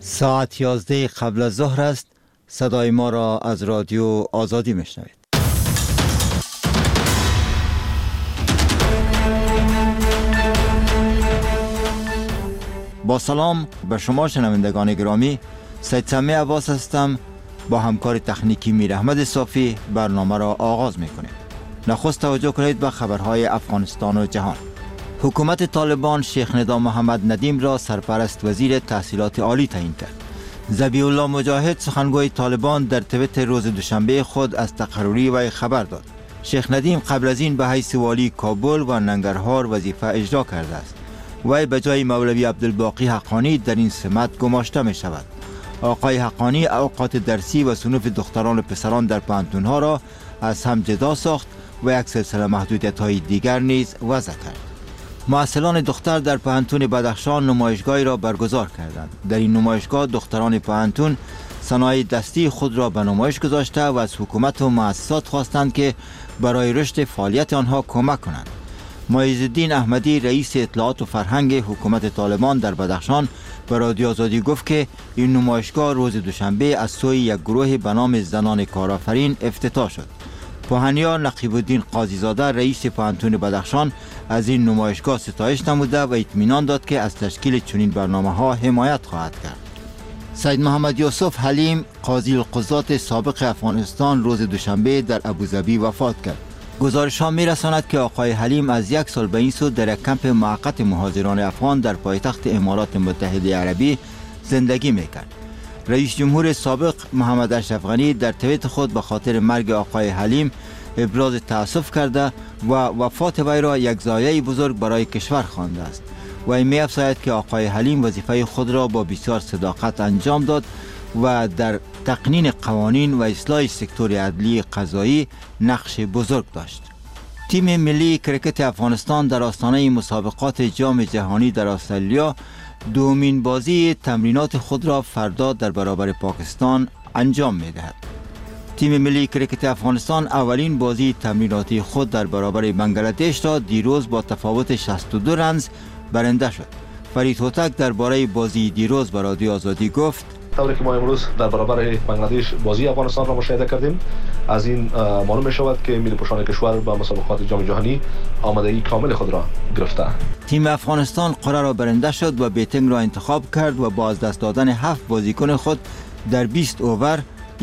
ساعت 11 قبل از ظهر است. صدای ما را از رادیو آزادی میشنوید. با سلام به شما شنوندگان گرامی، سید سمی عباس هستم. با همکار تکنیکی میر احمد صافی برنامه را آغاز میکنیم. نخست توجه کنید به خبرهای افغانستان و جهان. حکومت طالبان شیخ ندام محمد ندیم را سرپرست وزیر تحصیلات عالی تعیین کرد. ذبیح الله مجاهد سخنگوی طالبان در توییتر روز دوشنبه خود از تقرری وی خبر داد. شیخ ندیم قبل از این به حیث والی کابل و ننگرهار وظیفه اجرا کرده است. وی به جای مولوی عبدالباقی حقانی در این سمت گماشته می شود. آقای حقانی اوقات درسی و صنوف دختران و پسران در پانتونها را از هم جدا ساخت و یک سلسله محدودیت‌های دیگر نیز وضع کرد. محصلان دختر در پانتون بدخشان نمایشگاهی را برگزار کردند. در این نمایشگاه دختران پانتون صنایع دستی خود را به نمایش گذاشته و از حکومت و مؤسسات خواستند که برای رشد فعالیت آنها کمک کنند. معیزالدین احمدی رئیس اطلاعات و فرهنگ حکومت طالبان در بدخشان به رادیو آزادی گفت که این نمایشگاه روز دوشنبه از سوی یک گروه به نام زنان کارآفرین افتتاح شد. پوهنیار نقیب الدین قاضی زاده رئیس پانتون بدخشان از این نمایشگاه ستایش نموده و اطمینان داد که از تشکیل چنین برنامه‌ها حمایت خواهد کرد. سید محمد یوسف حلیم قاضی القضات سابق افغانستان روز دوشنبه در ابوظبی وفات کرد. گزارش‌ها می‌رساند که آقای حلیم از یک سال به این سو در یک کمپ موقت مهاجران افغان در پایتخت امارات متحده عربی زندگی می‌کرد. رئیس جمهور سابق محمد اشرف غنی در توییت خود به خاطر مرگ آقای حلیم ابراز تأسف کرده و وفات وی را یک ضایعه بزرگ برای کشور خوانده است. وی می‌افزاید که آقای حلیم وظیفه خود را با بسیار صداقت انجام داد و در تقنین قوانین و اصلاح سکتور عدلی قضایی نقش بزرگ داشت. تیم ملی کرکت افغانستان در آستانه مسابقات جام جهانی در استرالیا دومین بازی تمرینات خود را فردا در برابر پاکستان انجام می‌دهد. تیم ملی کرکت افغانستان اولین بازی تمریناتی خود در برابر بنگلادش را دیروز با تفاوت 62 رنز برنده شد. فرید هوتک درباره بازی دیروز به رادیو آزادی گفت: طوری که ما امروز در برابر بنگلادش بازی افغانستان را مشاهده کردیم، از این معلوم می شود که ملی پوشان کشور به مسابقات جام جهانی آمادگی کامل خود را گرفته. تیم افغانستان قرعه را برنده شد و بیتینگ را انتخاب کرد و با از دست دادن 7 بازیکن خود در 20 اوور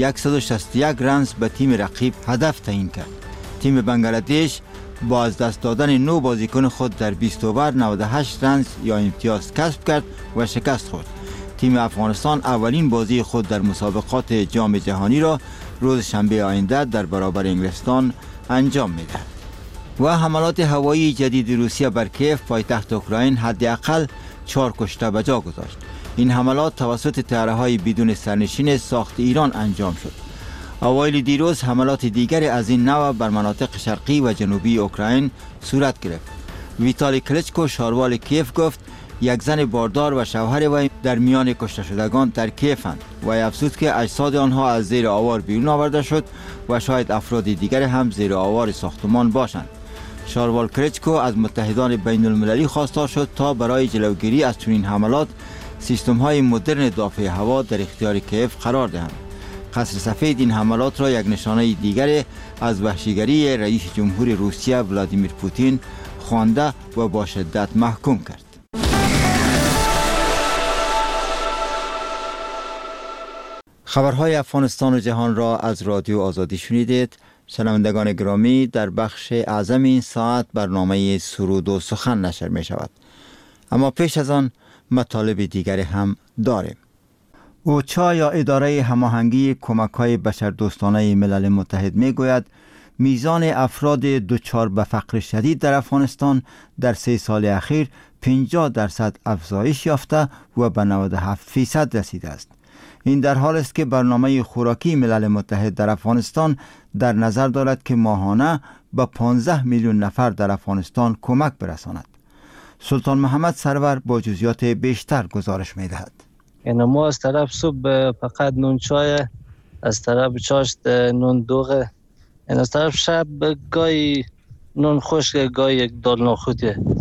161 رنز به تیم رقیب هدف تعیین کرد. تیم بنگلادش با از دست دادن 9 بازیکن خود در 20 اوور 98 رنز یا امتیاز کسب کرد و شکست خورد. تیم افغانستان اولین بازی خود در مسابقات جام جهانی را روز شنبه آینده در برابر انگلستان انجام می‌دهد. و حملات هوایی جدید روسیه بر کیف پایتخت اوکراین حداقل 4 کشته به جا گذاشت. این حملات توسط طیاره‌های بدون سرنشین ساخت ایران انجام شد. اوایل دیروز حملات دیگر از این نوع بر مناطق شرقی و جنوبی اوکراین صورت گرفت. ویتالی کلچکو شاروال کیف گفت یک زن باردار و شوهر وی در میان کشته شدگان در کیفند و افزود که اجساد آنها از زیر آوار بیرون آورده شد و شاید افراد دیگر هم زیر آوار ساختمان باشند. شاروال کلچکو از متحدان بین المللی خواستار شد تا برای جلوگیری از چنین حملات سیستم‌های مدرن دافع هوا در اختیار کیف قرار دهند. قصر سفید این حملات را یک نشانه دیگر از وحشیگری رئیس جمهور روسیه ولادیمیر پوتین خوانده و با شدت محکوم کرد. خبرهای افغانستان و جهان را از رادیو آزادی شنیدید. شنوندگان گرامی، در بخش اعظم این ساعت برنامه سرود و سخن نشر می شود. اما پیش از آن مطالب دیگر هم داریم. اوچا یا اداره هماهنگی کمک‌های بشردوستانه ملل متحد می گوید میزان افراد دچار به فقر شدید در افغانستان در 3 سال اخیر 50% افزایش یافته و به 97% رسیده است. این در حال است که برنامه خوراکی ملل متحد در افغانستان در نظر دارد که ماهانه به 15 میلیون نفر در افغانستان کمک برساند. سلطان محمد سرور با جزئیات بیشتر گزارش می‌دهد. یعنی ما از طرف صبح فقط نون چای، از طرف چاشت نون دوغ، از طرف شب گاهی نون خشک، گاهی یک دال نخودیه.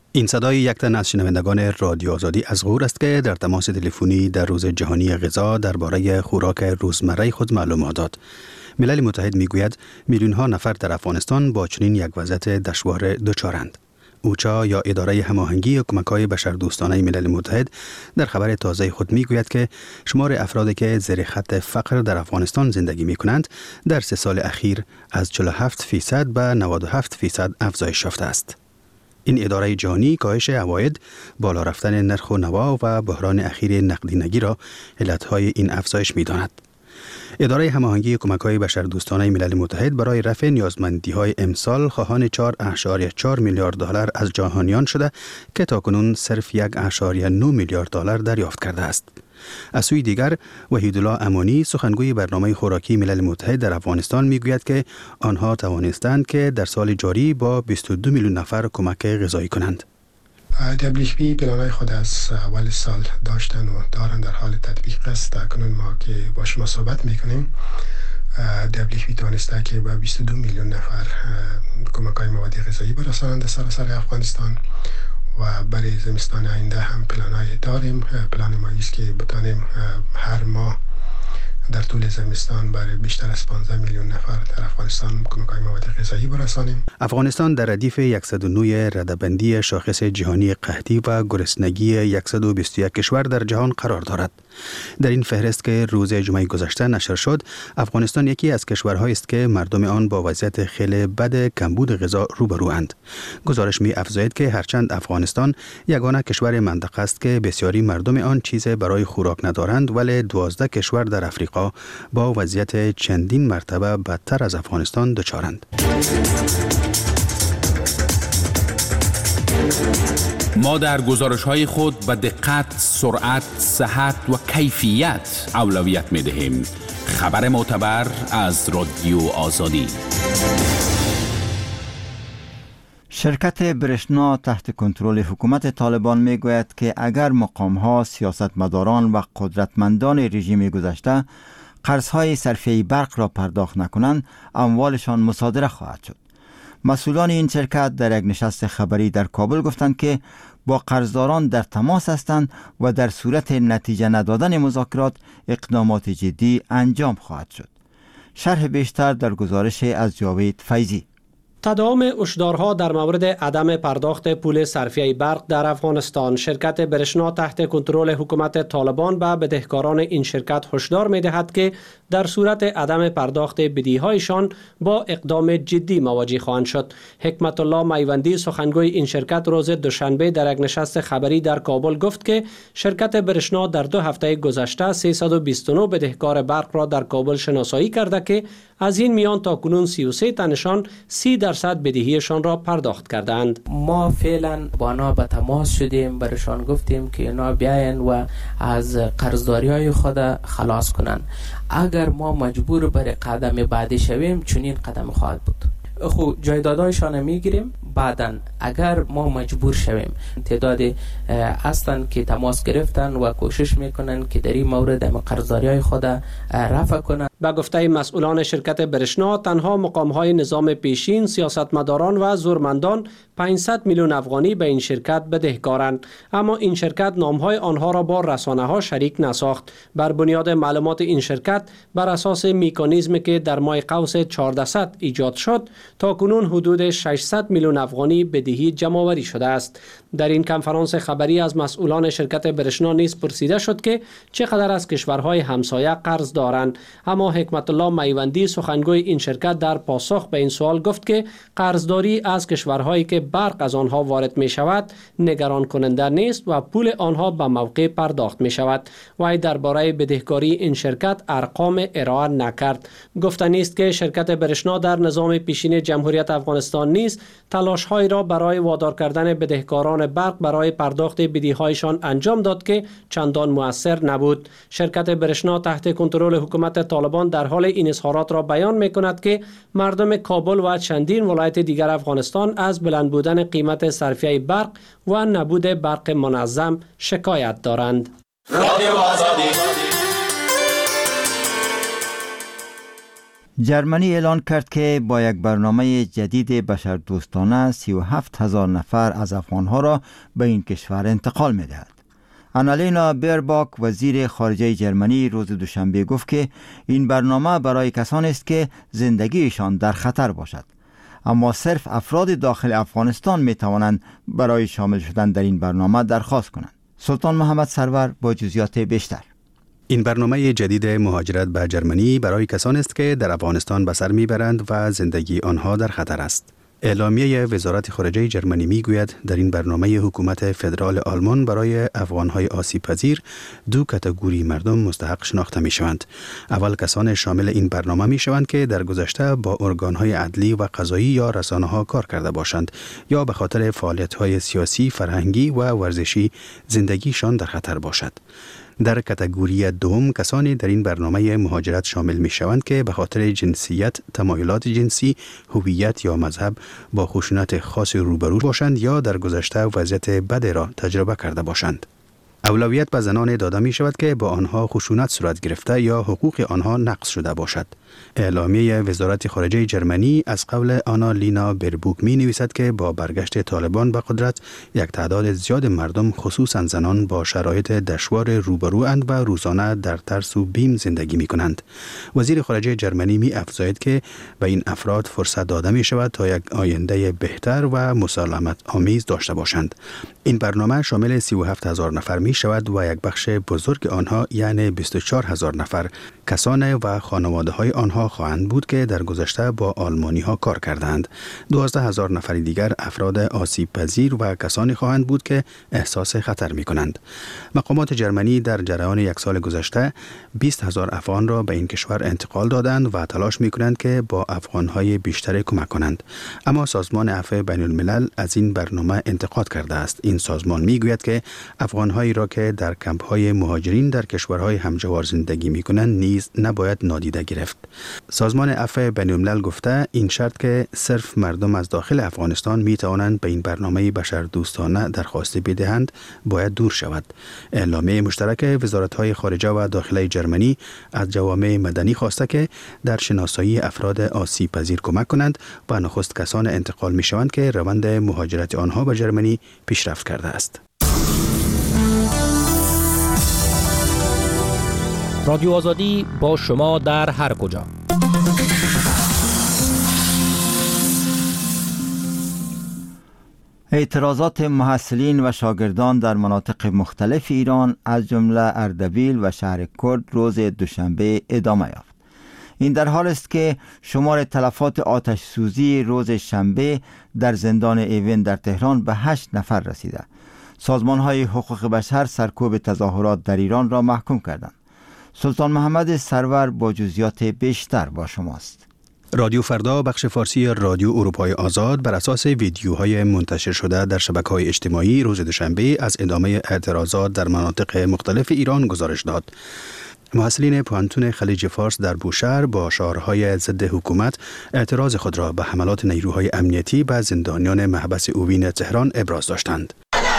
این صدای یک تن از شنوندگان رادیو آزادی از غور است که در تماس تلفنی در روز جهانی غذا درباره خوراک روزمره خود معلومات داد. ملل متحد میگوید میلیون ها نفر در افغانستان با چنین یک وضعیت دشوار دچارند. اوچا یا اداره هماهنگی کمک‌های بشردوستانه ملل متحد در خبر تازه خود میگوید که شمار افرادی که زیر خط فقر در افغانستان زندگی میکنند در 3 سال اخیر از 47% به 97% افزایش یافته است. این اداره جهانی کاهش عواید، بالا رفتن نرخ و نوا و بحران اخیر نقدینگی را علتهای این افزایش می‌داند. اداره هماهنگی کمک‌های بشردوستانه ملل متحد برای رفع نیازمندی‌های امسال خواهان 4.4 میلیارد دلار از جهانیان شده که تاکنون صرف 1.9 میلیارد دلار دریافت کرده است. از سوی دیگر وحیدالله امانی سخنگوی برنامه خوراکی ملل متحد در افغانستان میگوید که آنها توانستند که در سال جاری با 22 میلیون نفر کمک غذایی کنند. WFP پلان‌های خود از اول سال داشتن و دارن در حال تطبیق است. کنون ما که با شما صحبت میکنیم WFP توانسته که با 22 میلیون نفر کمک‌های مواد غذایی برسانند سراسر افغانستان و برای زمستان آینده هم پلان‌های داریم. پلان ما است که بتانیم هر ماه در طول زمستان برای بیشتر از 15 میلیون نفر در افغانستان کمک‌های مواد غذایی برسانیم. افغانستان در ردیف 109 رده‌بندی شاخص جهانی قحطی و گرسنگی 121 کشور در جهان قرار دارد. در این فهرست که روز جمعه گذشته نشر شد، افغانستان یکی از کشورهایی است که مردم آن با وضعیت خیلی بد کمبود غذا روبروند. گزارش می افزاید که هرچند افغانستان یگانه کشور منطقه است که بسیاری مردم آن چیز برای خوراک ندارند، ولی 12 کشور در افریقا با وضعیت چندین مرتبه بدتر از افغانستان دچارند. ما در گزارش‌های خود به دقت، سرعت، صحت و کیفیت اولویت می‌دهیم. خبر معتبر از رادیو آزادی. شرکت برشنا تحت کنترل حکومت طالبان میگوید که اگر مقام‌ها، سیاستمداران و قدرتمندان رژیم گذشته قرض‌های صرفه برق را پرداخت نکنند، اموالشان مصادره خواهد شد. مسئولان این شرکت در یک نشست خبری در کابل گفتند که با قرضداران در تماس هستند و در صورت نتیجه ندادن مذاکرات اقدامات جدی انجام خواهد شد. شرح بیشتر در گزارش از جاوید فیضی. تداوم هشدارها در مورد عدم پرداخت پول صرفه برق در افغانستان، شرکت برشنا تحت کنترل حکومت طالبان به بدهکاران این شرکت هشدار می‌دهد که در صورت عدم پرداخت بدهی‌هایشان با اقدام جدی مواجه خواهند شد. حکمت الله میوندی سخنگوی این شرکت روز دوشنبه در یک نشست خبری در کابل گفت که شرکت برشنا در 2 هفته گذشته 329 بدهکار برق را در کابل شناسایی کرده که از این میان تاکنون 33 تنشان 30% بدهیشان را پرداخت کردند. ما فعلا با آنها به تماس شدیم، برشان گفتیم که اینا بیاین و از قرضداری‌های خود خلاص کنند. اگر ما مجبور بر قدم بعدی شویم، چنین قدم خواهد بود. خب جایدادهایشان میگیریم، بعداً اگر ما مجبور شویم، تعدادی هستند که تماس گرفتن و کوشش میکنن که در این مورد قرضداری‌های خود رفع کنند. به گفته مسئولان شرکت برشنا، تنها مقام‌های نظام پیشین، سیاستمداران و زورمندان 500 میلیون افغانی به این شرکت بدهکارند، اما این شرکت نام‌های آنها را با رسانه‌ها شریک نساخت. بر بنیاد معلومات این شرکت، بر اساس مکانیزمی که در ماه قوس 1400 ایجاد شد، تا کنون حدود 600 میلیون افغانی بدهی جمع‌آوری شده است. در این کنفرانس خبری از مسئولان شرکت برشنا نیز پرسیده شد که چقدر از کشورهای همسایه قرض دارند، اما حکمت الله میوندی سخنگوی این شرکت در پاسخ به این سوال گفت که قرضداری از کشورهایی که برق از آنها وارد می شود نگران کننده نیست و پول آنها به موقع پرداخت می شود. و درباره بدهکاری این شرکت ارقام ارائه نکرد. گفتنی است که شرکت برشنا در نظام پیشین جمهوریت افغانستان نیز تلاش‌هایی را برای وادار کردن بدهکاران برق برای پرداخت بدهی‌هایشان انجام داد که چندان مؤثر نبود. شرکت برشنا تحت کنترل حکومت طالبان در حال این اظهارات را بیان می‌کند که مردم کابل و چندین ولایت دیگر افغانستان از بلند بودن قیمت صرفه برق و نبود برق منظم شکایت دارند. جرمنی اعلان کرد که با یک برنامه جدید بشردوستانه 37,000 نفر از افغانها را به این کشور انتقال می دهد. آنالینا بیرباک وزیر خارجه جرمنی روز دوشنبه گفت که این برنامه برای کسانی است که زندگیشان در خطر باشد، اما صرف افراد داخل افغانستان می توانند برای شامل شدن در این برنامه درخواست کنند. سلطان محمد سرور با جزئیات بیشتر. این برنامه جدید مهاجرت به جرمنی برای کسانی است که در افغانستان به سر میبرند و زندگی آنها در خطر است. اعلامیه وزارت خارجه جرمنی میگوید در این برنامه حکومت فدرال آلمان برای افغانهای آسیب پذیر دو کاتگوری مردم مستحق شناخته می شوند. اول کسان شامل این برنامه می شوند که در گذشته با ارگانهای عدلی و قضایی یا رسانه‌ها کار کرده باشند یا به خاطر فعالیت‌های سیاسی، فرهنگی و ورزشی زندگیشان در خطر باشد. در کاتگوری دوم کسانی در این برنامه مهاجرت شامل می شوند که به خاطر جنسیت، تمایلات جنسی، هویت یا مذهب با خشونت خاص روبرو باشند یا در گذشته وضعیت بد را تجربه کرده باشند. اولویت به زنان داده می شود که با آنها خشونت صورت گرفته یا حقوق آنها نقض شده باشد. اعلامیه وزارت خارجه جرمنی از قول آنالینا بیرباک می نویسد که با برگشت طالبان به قدرت یک تعداد زیاد مردم خصوصا زنان با شرایط دشوار روبروند و روزانه در ترس و بیم زندگی می کنند. وزیر خارجه جرمنی می افزاید که به این افراد فرصت داده می شود تا یک آینده بهتر و مسالمت آمیز داشته باشند. این برنامه شامل 37,000 نفر می شود و یک بخش بزرگ آنها یعنی 24,000 نفر کسان و خانواده های آنها خواهند بود که در گذشته با آلمانی ها کار کردند. 12,000 نفر دیگر افراد آسیب پذیر و کسانی خواهند بود که احساس خطر می کنند. مقامات جرمنی در جریان یک سال گذشته 20,000 افغان را به این کشور انتقال دادند و تلاش می کنند که با افغان های بیشتر کمک کنند. اما سازمان عفو بین الملل از این برنامه انتقاد کرده است. این سازمان می گوید که افغان هایی را که در کمپ های مهاجرین در کشورهای همجوار زندگی می کنند نیز نباید نادیده گرفت. سازمان عفو بین الملل گفته این شرط که صرف مردم از داخل افغانستان می توانند به این برنامه بشردوستانه درخواست بدهند باید دور شود. اعلامیه مشترک وزارت‌های خارجه و داخله جرمنی از جوامع مدنی خواسته که در شناسایی افراد آسیب پذیر کمک کنند و نخست کسان انتقال می شوند که روند مهاجرت آنها به جرمنی پیشرفت کرده است. رادیو آزادی با شما در هر کجا. اعتراضات محصلین و شاگردان در مناطق مختلف ایران از جمله اردبیل و شهر کرد روز دوشنبه ادامه یافت. این در حال است که شمار تلفات آتش سوزی روز شنبه در زندان ایون در تهران به 8 نفر رسیده. سازمان‌های حقوق بشر سرکوب تظاهرات در ایران را محکوم کردند. سلطان محمد سرور با جزئیات بیشتر با شماست. رادیو فردا بخش فارسی رادیو اروپای آزاد بر اساس ویدیوهای منتشر شده در شبکه‌های اجتماعی روز دوشنبه از ادامه اعتراضات در مناطق مختلف ایران گزارش داد. محصلین پوهنتون خلیج فارس در بوشهر با شعارهای ضد حکومت اعتراض خود را به حملات نیروهای امنیتی به زندانیان محبس اوین تهران ابراز داشتند.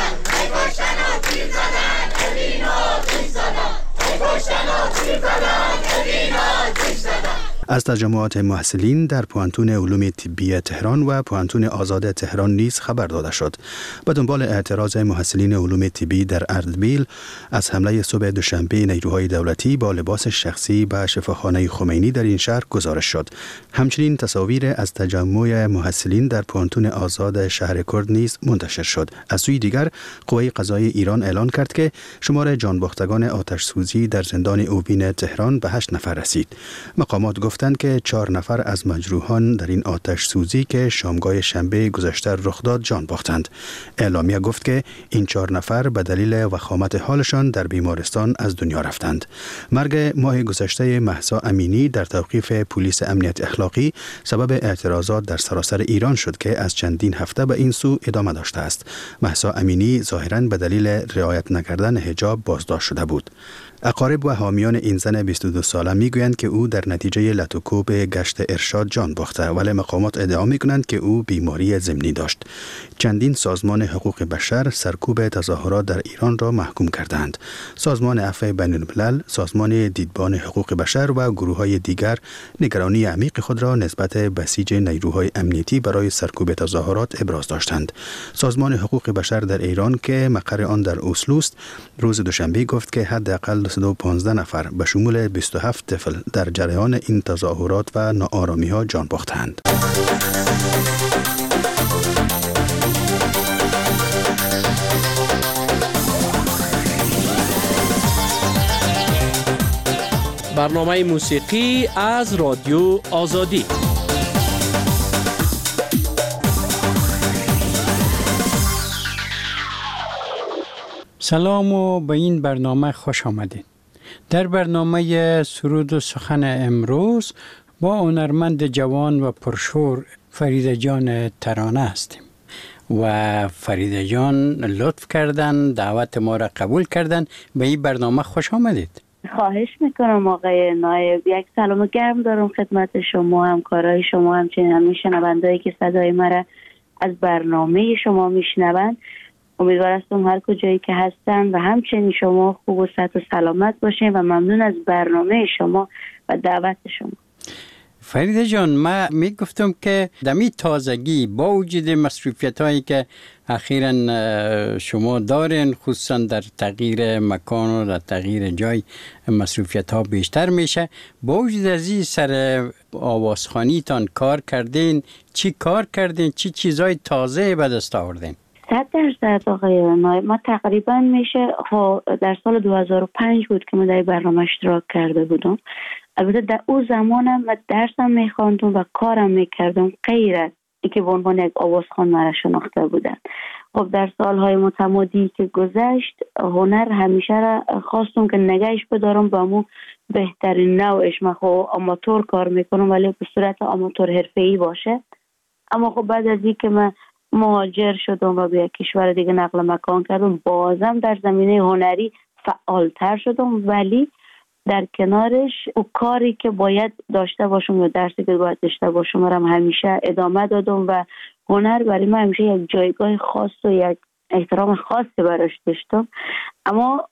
از تجمعات محصلین در پوهنتون علوم طبی تهران و پوهنتون آزاد تهران نیز خبر داده شد. به دنبال اعتراض محصلین علوم طبی در اردبیل از حمله صبح دوشنبه نیروهای دولتی با لباس شخصی به شفاخانه خمینی در این شهر گزارش شد. همچنین تصاویر از تجمع محصلین در پوهنتون آزاد شهر کرد نیز منتشر شد. از سوی دیگر قوه قضایی ایران اعلان کرد که شمار جانباختگان آتش سوزی در زندان اوین تهران به 8 نفر رسید. مقامات گفتند که 4 نفر از مجروحان در این آتش سوزی که شامگاه شنبه گذشته رخ داد جان باختند. اعلامیه گفت که این 4 نفر به دلیل وخامت حالشان در بیمارستان از دنیا رفتند. مرگ ماه گذشته مهسا امینی در توقیف پلیس امنیت اخلاقی سبب اعتراضات در سراسر ایران شد که از چندین هفته به این سو ادامه داشته است. مهسا امینی ظاهراً به دلیل رعایت نکردن حجاب بازداشت شده بود. اقارب و حامیان این زن 22 ساله میگویند که او در نتیجه لطوکوب گشت ارشاد جان باخته، ولی مقامات ادعا میکنند که او بیماری ضمنی داشت. چندین سازمان حقوق بشر سرکوب تظاهرات در ایران را محکوم کردند. سازمان عفو بین الملل، سازمان دیدبان حقوق بشر و گروه‌های دیگر نگرانی عمیق خود را نسبت بسیج نیروهای امنیتی برای سرکوب تظاهرات ابراز داشتند. سازمان حقوق بشر در ایران که مقر آن در اسلو است، روز دوشنبه گفت که حداقل 215 نفر به شمول 27 طفل در جریان این تظاهرات و ناآرامی‌ها جان باختند. برنامه موسیقی از رادیو آزادی. سلام و به این برنامه خوش آمدید. در برنامه سرود و سخن امروز با هنرمند جوان و پرشور فریده جان ترانه هستیم و فریده جان لطف کردن، دعوت ما را قبول کردن. به این برنامه خوش آمدید. خواهش میکنم آقای نایب. یک سلام گرم دارم خدمت شما، همکارای شما، همچنین همین شنوندهایی که صدای مرا از برنامه شما میشنوند. امیدوار هستم هر کجایی که هستن و همچنین شما خوب و صحت و سلامت باشین و ممنون از برنامه شما و دعوت شما. فریده جان، من میگفتم که دمی تازگی با وجود مصروفیت هایی که اخیراً شما دارین، خصوصا در تغییر مکان و در تغییر جای مصروفیت ها بیشتر میشه، با وجود از این سر آوازخوانی تان کار کردین؟ چی کار کردین؟ چی چیزای تازه به دست آوردین؟ 100% آقای نایب. ما تقریبا میشه در سال 2005 بود که من در برنامه اشتراک کرده بودم. البته در اون زمانم من درسم میخواندم و کارم میکردم غیر از اینکه به عنوان یک آوازخوان مرا شناخته بودن. خب در سالهای متمادی که گذشت هنر همیشه را خواستم که نگهش بدارم با مو بهترین نوعش. من خب آماتور کار میکنم ولی به صورت آماتور حرفه‌ای باشه. اما خب بعد از اینکه من مهاجر شدم و به یک کشور دیگه نقل مکان کردم، بازم در زمینه هنری فعالتر شدم، ولی در کنارش او کاری که باید داشته باشم و درسی که باید داشته باشم رو همیشه ادامه دادم و هنر برای من همیشه یک جایگاه خاص و یک احترام خاصی براش داشتم. اما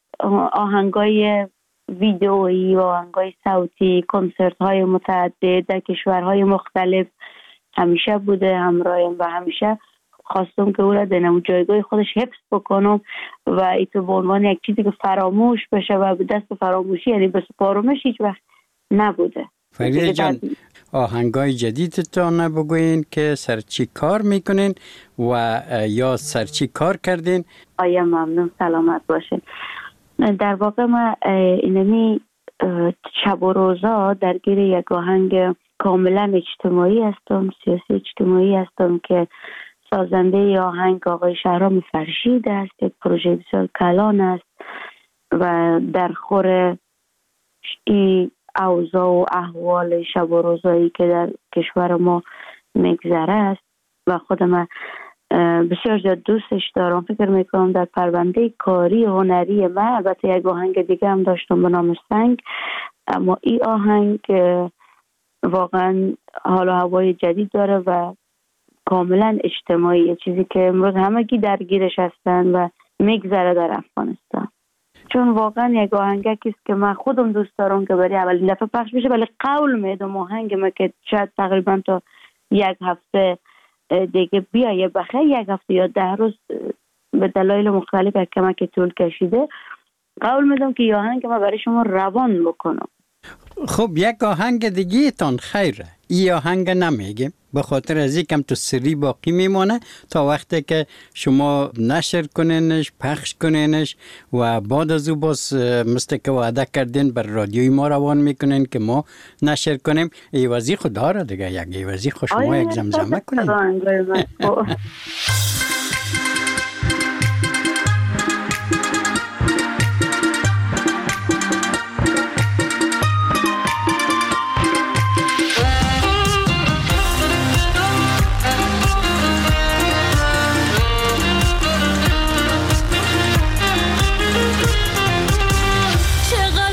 آهنگای ویدئویی و آهنگای صوتی، کنسرت های متعدد در کشورهای مختلف همیشه بوده همراهم و همیشه خواستم که او را در جایگاه خودش حفظ بکنم و ایتو به عنوان یک چیزی که فراموش بشه و به دست فراموشی یعنی به سپارمش هیچ وقت نبوده. فریده جان، آهنگای جدیدتان بگوین که سر چی کار میکنین و یا سر چی کار کردین؟ آیا ممنون، سلامت باشین. در واقع من اینمی شب و روزا درگیر یک آهنگ کاملا اجتماعی هستم، سیاسی اجتماعی هستم که سازنده آهنگ آقای شهرام فرشید است. یک پروژه بسیار کلان است و در خور این اوضاع و احوال شب و روزایی که در کشور ما مگذره است و خودم بسیار زیاد دوستش دارم. فکر میکنم در پرونده کاری هنری من البته یک آهنگ دیگه هم داشتم به نام سنگ، اما این آهنگ واقعا حال و هوای جدید داره و کاملا اجتماعی، چیزی که امروز همگی درگیرش هستن و میگذره در افغانستان. چون واقعا یک آهنگی است که من خودم دوست دارم که برای اولین دفعه پخش بشه، ولی قول میدم آهنگ ما که شاید تقریبا تا یک هفته دیگه بیایه، بخیر یک هفته یا 10 روز به دلایل مختلف که طول کشیده، قول میدم که آهنگ ما برای شما روان بکنم. خب یک آهنگ دیگه تان خیره، این آهنگ نمیگیم به خاطر از اینکه تو سری باقی میمانه تا وقتی که شما نشر کنینش، پخش کنینش و بعد از او باز مثل که وعده کردین بر رادیوی ما روان میکنین که ما نشر کنیم. ایوازی خود داره دیگه، یک ایوازی خود شما یک زمزمه کنین. چقدر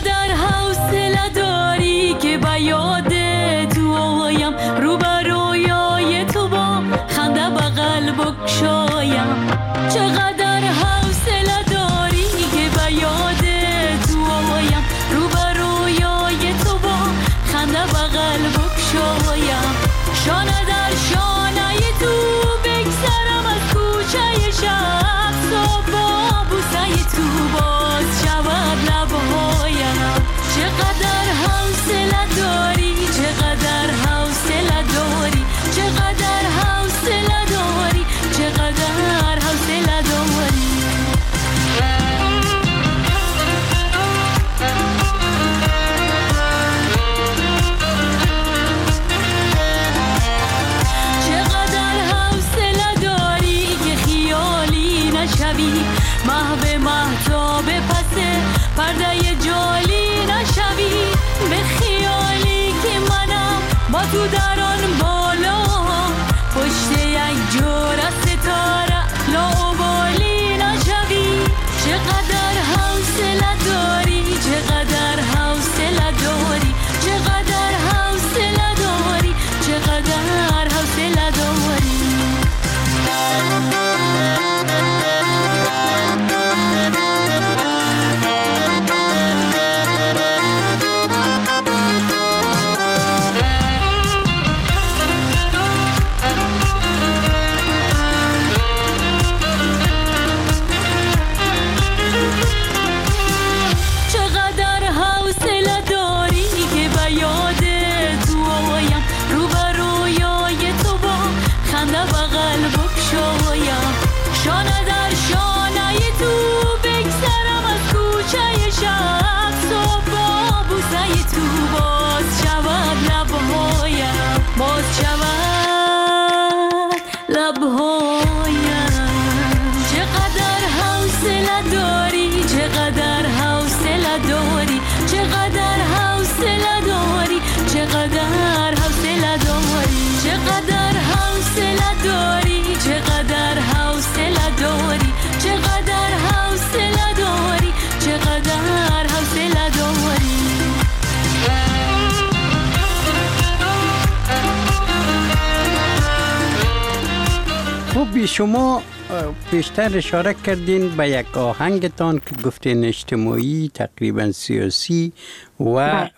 شما بیشتر اشاره کردین به یک آهنگتان که گفتین اجتماعی، تقریبا سیاسی و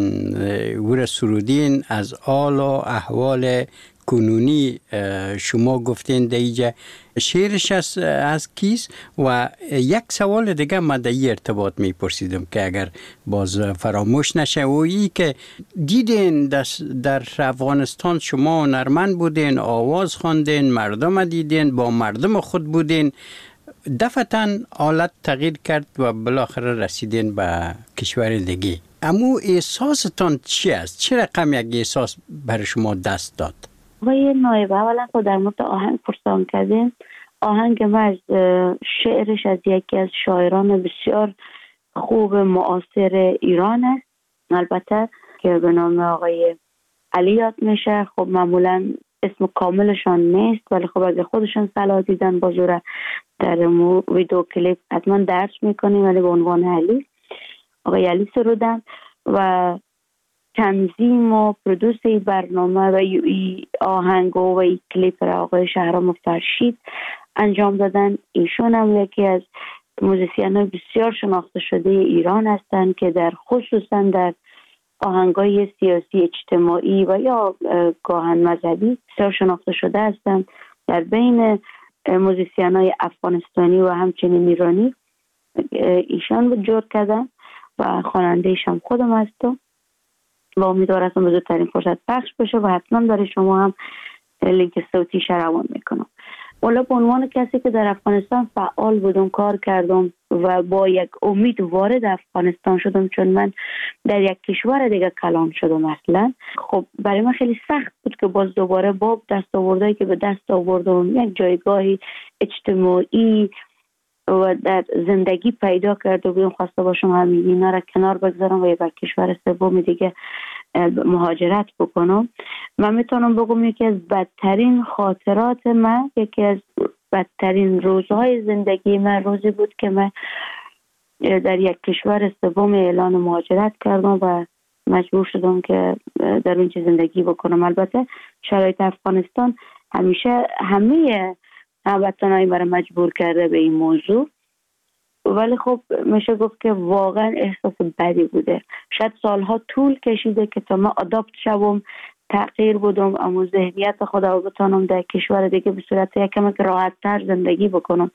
او را سرودین از حال و احوال کنونی. شما گفتین دیجا شعرش از کیست؟ و یک سوال دیگه من در این ارتباط میپرسیدم که اگر باز فراموش نشه، و ای که دیدین در افغانستان شما هنرمند بودین، آواز خواندین، مردم دیدین، با مردم خود بودین، دفعتاً حالت تغییر کرد و بالاخره رسیدین به کشور دیگه. اما احساستان چی است؟ چه رقم یک احساس برای شما دست داد؟ آقای نایب، اولا خود در مورد آهنگ پرسان کردین. آهنگ ما از شعرش از یکی از شاعران بسیار خوب معاصر ایران است، البته که به نام آقای علی یاد میشه. خب معمولا اسم کاملشان نیست، ولی خب اگه خودشان صلاح دیدن بازور در ویدیو کلیپ حتما درج میکنیم، ولی به عنوان علی، آقای علی سرودن و تنظیم و پرودوس ای برنامه و ای آهنگ و ای کلیپ را آقای شهرام فرشید انجام دادن. ایشون هم یکی از موزیسین بسیار شناخته شده ایران هستند که در خصوصا در آهنگای سیاسی، اجتماعی و یا گاهن مذهبی بسیار شناخته شده هستند. در بین موزیسین های افغانستانی و همچنین ایرانی ایشان وجود کردن و خواننده ایشان خودم هستم و امیدوار هستم به زودترین فرصت پخش بشه و حتما برای شما هم لینک صوتی روان میکنم. اولا به عنوان کسی که در افغانستان فعال بودم، کار کردم و با یک امید وارد افغانستان شدم، چون من در یک کشور دیگه کلان شدم اصلا. خب برای من خیلی سخت بود که باز دوباره با دستاوردهایی که به دست آوردم یک جایگاهی اجتماعی و در زندگی پیدا کرده بودم، خواسته باشم همین اینا را کنار بگذارم و یک کشور سوم دیگه مهاجرت بکنم. من میتونم بگم یکی از بدترین خاطرات من، یکی از بدترین روزهای زندگی من روزی بود که من در یک کشور سوم اعلان مهاجرت کردم و مجبور شدم که در اونجا زندگی بکنم. البته شرایط افغانستان همیشه همه هموطنای مرا مجبور کرده به این موضوع، ولی خب میشه گفت که واقعا احساس بدی بوده. شاید سالها طول کشیده که تا من آداپت شوم، تغییر بدم، اما ذهنیت خودم رو بتونم در کشور دیگه به صورت یکم راحت تر زندگی بکنم.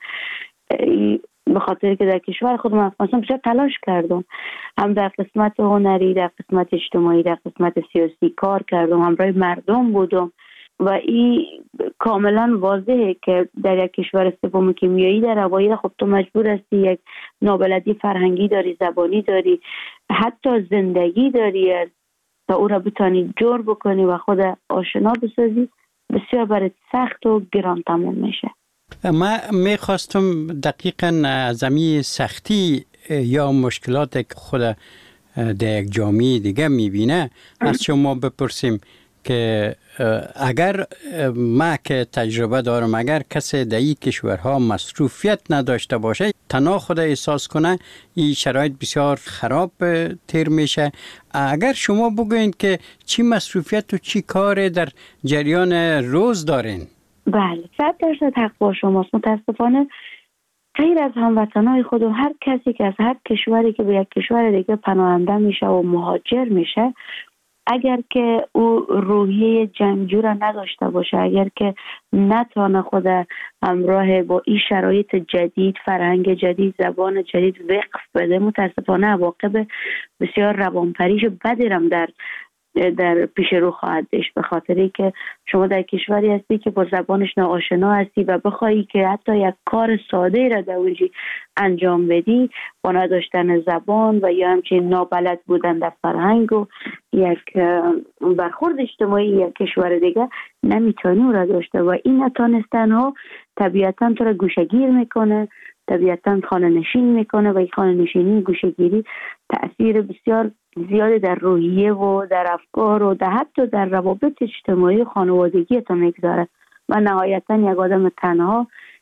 به خاطر که در کشور خودم افغانستان بسیار تلاش کردم، هم در قسمت هنری، در قسمت اجتماعی، در قسمت سیاسی کار کردم، همراه مردم بودم و این کاملا واضحه که در یک کشور سوم کیمیایی در اوایل خب تو مجبور هستی، یک نابلدی فرهنگی داری، زبانی داری، حتی زندگی داری تا او را بتانی جور بکنی و خود آشنا بسازی، بسیار برای سخت و گران تمام میشه. من میخواستم دقیقاً از همین سختی یا مشکلات که خود در یک جامعه دیگه میبینه از شما بپرسیم که اگر ما که تجربه دارم، اگر کسی در این کشورها مصروفیت نداشته باشه، تنها خود احساس کنه این شرایط بسیار خراب تیر میشه. اگر شما بگوین که چی مصروفیت و چی کار در جریان روز دارین؟ بله، 100% حق با شماست. متاسفانه غیر از هموطنهای خود و هر کسی که از هر کشوری که به یک کشور دیگه پناهنده میشه و مهاجر میشه، اگر که او روحیه جنگجو را نداشته باشه، اگر که نتانه خود همراه با این شرایط جدید، فرهنگ جدید، زبان جدید وقف بده، متاسفانه عواقب بسیار روانپریش بدی هم در پیش رو خواهد داشت. به خاطری که شما در کشوری هستی که با زبانش ناآشنا هستی و بخوایی که حتی یک کار ساده را در اونجا انجام بدی، با نداشتن زبان و یا همچنین نابلد بودن در فرهنگ و یک برخورد اجتماعی یک کشور دیگه نمیتونی او را داشته و این نتانستن ها طبیعتا تو را گوشه‌گیر میکنه، طبیعتا خانه نشین میکنه و این خانه نشینی گوشه‌گیری تأثیر بسیار زیاده در روحیه و در افکار و در حتی در روابط اجتماعی خانوادگی تا میگذاره و نهایتا یک آدم تنها،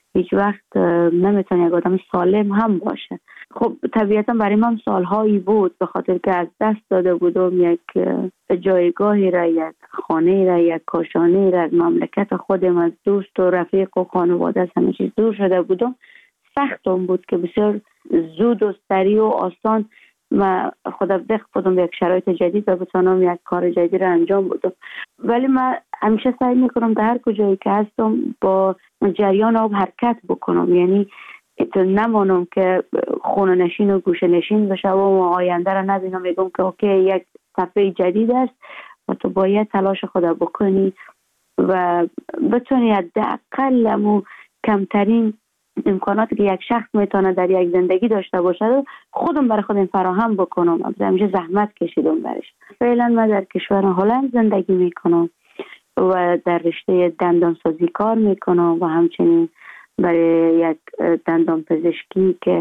هیچ وقت نمیتونه یک آدم سالم هم باشه. خب طبیعتا برای من سالهایی بود به خاطر که از دست داده بودم یک جایگاهی را، یک خانه را، یک کاشانه را، از مملکت خودم، از دوست و رفیق و خانواده، از همه چیز دور شده بودم. سختم بود که بسیار زود و سریع و آسان ما خودم بخودم یک شرایط جدید و بتونم یک کار جدید را انجام بدم. ولی من همیشه سعی میکنم در هر کجایی که هستم با جریان آب حرکت بکنم، یعنی نمانم که خونه نشین و گوشه نشین بشم و آینده را نبینم میگم که اوکی یک صفحه جدید است و تو باید تلاش خود بکنی و بتونی حداقل و کمترین امکاناتی که یک شخص میتونه در یک زندگی داشته باشه خودم برای خودم فراهم بکنم. همیشه زحمت کشیدم برش. فعلا من در کشور هلند زندگی میکنم و در رشته دندانسازی کار میکنم و همچنین برای یک دندان پزشکی که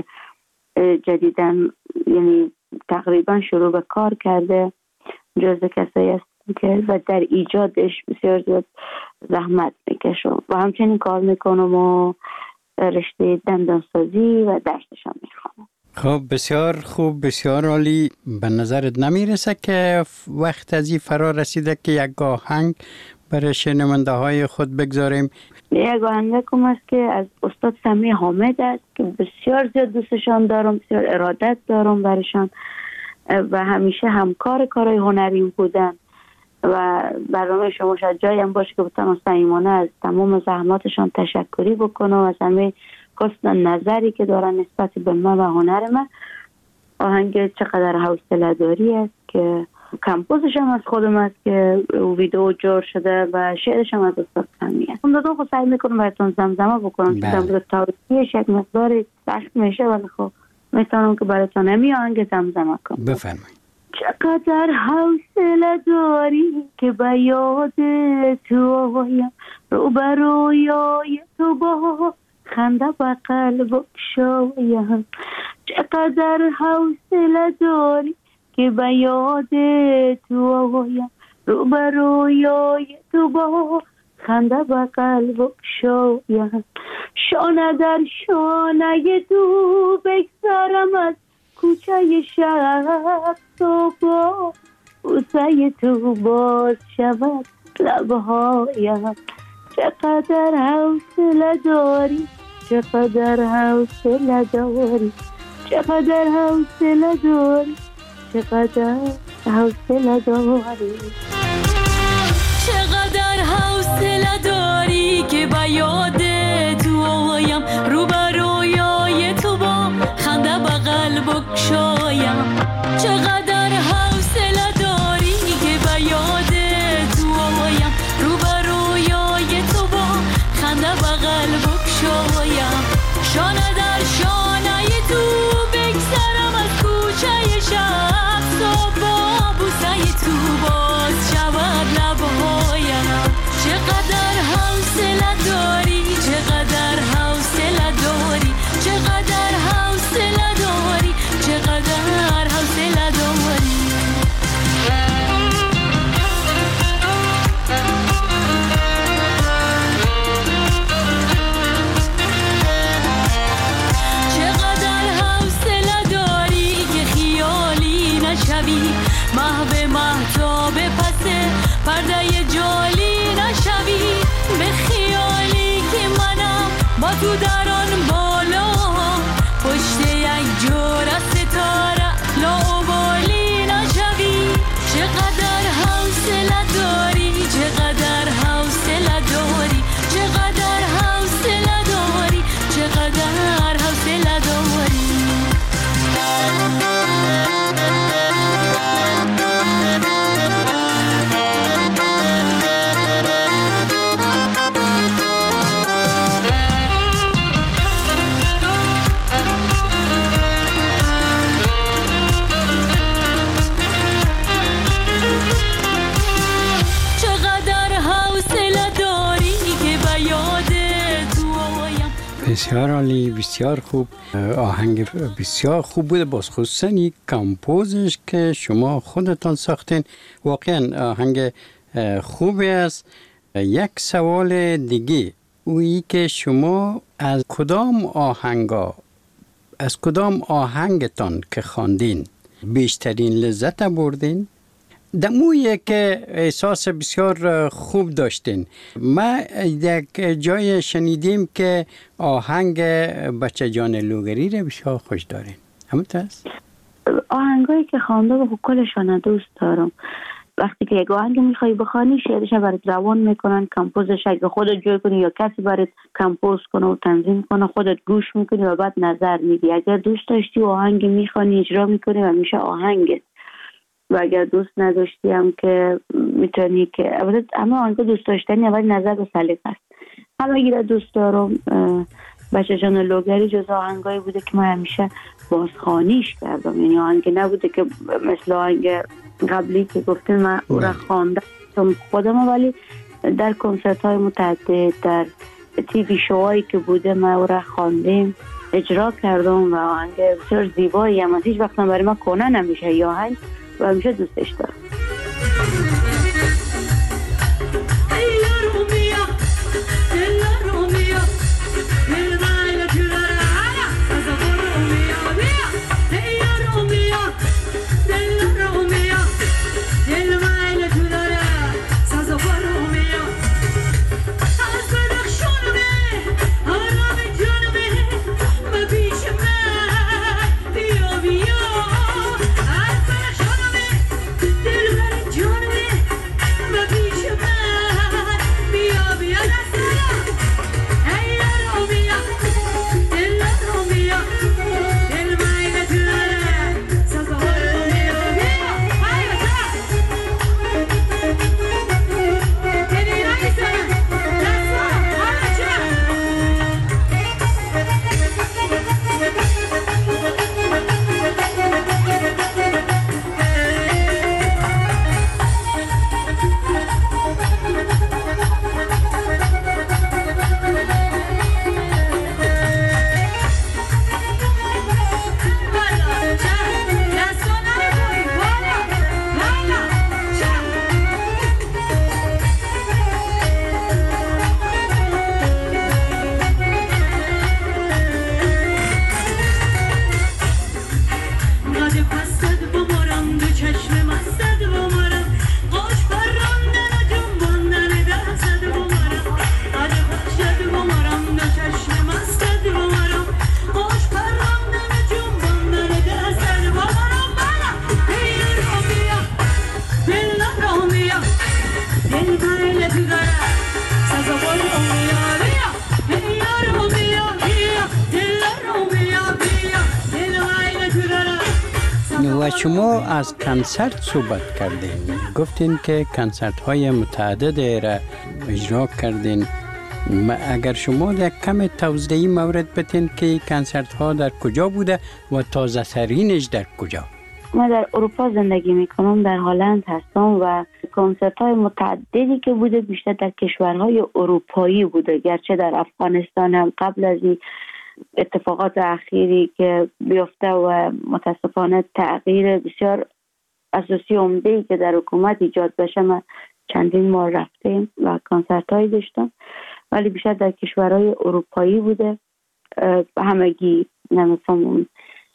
جدیداً یعنی تقریبا شروع به کار کرده جزو کسایی هستم که و در ایجادش بسیار زیاد زحمت میکشم و همچنین کار میکنم و رشته دندانسازی و درسشم میخوانم. خب بسیار خوب، بسیار عالی. به نظرت نمیرسه که وقت از این فرا رسیده که یک آهنگ برای شنونده های خود بگذاریم؟ یک آهنگ کم است که از استاد سمیع حامد است که بسیار زیاد دوستشان دارم، بسیار ارادت دارم برشان و همیشه همکار کارهای هنری بودن و برنامه شما شاید جایی هم باشه که بتونم صمیمانه از تمام زحماتشان تشکری بکنم، از همه حسن نظری که دارن نسبت به من و هنر من. آهنگ چقدر حوصله داری است که کمپوزش هم از خودم است که ویدیو جور شده و شعرش هم از استاد سمیع است. من خود سعی میکنم براتون زمزمه بکنم که در تاریخیش یک مقدار سخت میشه ولی خب میتونم که براتون همی آهنگ زمزمه کنم. بفرمایید. چقدر حوصله داری که به یاد تو آیم، روبروی تو با خنده به قلب شایم. چقدر حوصله داری که به یاد تو آیم، روبروی تو با خنده به قلب شایم. شانه در شانه تو بگذارم از کوچه شب صبح، بوسه تو باز شود لبهایم. چقدر حوصله داری، چقدر حوصله داری، چقدر حوصله داری، چقدر حوصله داری. چقدر حوصله داری که به یاد تو آیم، روبروی تو با خنده به قلب شایم. چقدر حوصله داری که به یاد تو آیم، روبروی تو با خنده به قلب شایم. شانه در شانه تو بگذرم از کوچه شب صبح، بوسه تو باز شود لبهایم. چقدر حوصله داری، چقدر حوصله داری، چقدر حوصله داری، چقدر حوصله داری. چقدر حوصله داری که خیالی نشوی، محو مهتاب پس پرده جالی نشوی. به خیالی که منم با تو در آن بالا، پشت یک جور ستاره لاابالی نشوی. چقدر حوصله داری، چقدر حوصله داری، چقدر حوصله داری، چقدر حوصله داری. بسیار عالی، بسیار خوب. آهنگ بسیار خوب بوده، باز خصوصا این کمپوزش که شما خودتان ساختین واقعا آهنگ خوبی است. یک سوال دیگه اویی که شما از کدام آهنگتان که خواندین بیشترین لذت بردین؟ دمویه که احساس بسیار خوب داشتین. ما یک جای شنیدیم که آهنگ بچه جان لوگری رو بسیار خوش دارین. همونطور است؟ آهنگایی که خوانده و کلشان دوست دارم. وقتی که یک آهنگ میخوای بخوانی شعرش برات روان میکنن، کمپوزش اگه خودت جوی کنی یا کسی برات کمپوز کنه و تنظیم کنه خودت گوش میکنی و بعد نظر میدی. اگر دوست داشتی و آهنگ میخوانی اجرا میکنی و میشه آهنگت، و اگر دوست نداشتی هم که میتونی که همه آهنگ دوست داشتنی ولی نظر به سلیقه است. همه گیره دوست دارم. بچه جان لوگری جز آهنگایی بوده که من همیشه بازخوانیش کردم، یعنی آهنگ نبوده که مثل آهنگ قبلی که گفتیم من او را خواندم خودم، ولی در کنسرت های متعدد در تیوی شوهایی که بوده من او را خواندیم اجرا کردم و آهنگ بسیار زیبایی هم هیچ وقت برای من کنه نمیشه یا آهنگ و همیشه دوستش دارم. و شما از کنسرت صحبت کردین، گفتین که کنسرت های متعدد را اجرا کردین. اگر شما یک کم توضیحی مورد بتین که کنسرت ها در کجا بوده و تازه ترینش در کجا؟ من در اروپا زندگی میکنم، در هلند هستم و کنسرت های متعددی که بوده بیشتر در کشورهای اروپایی بوده، گرچه در افغانستان هم قبل از این اتفاقات اخیری که بیفته و متاسفانه تغییر بسیار اساسی عمده‌ای که در حکومت ایجاد بشه ما چندین ماه رفتیم و کنسرت هایی داشتم، ولی بیشتر در کشورهای اروپایی بوده. همگی نمیفهمم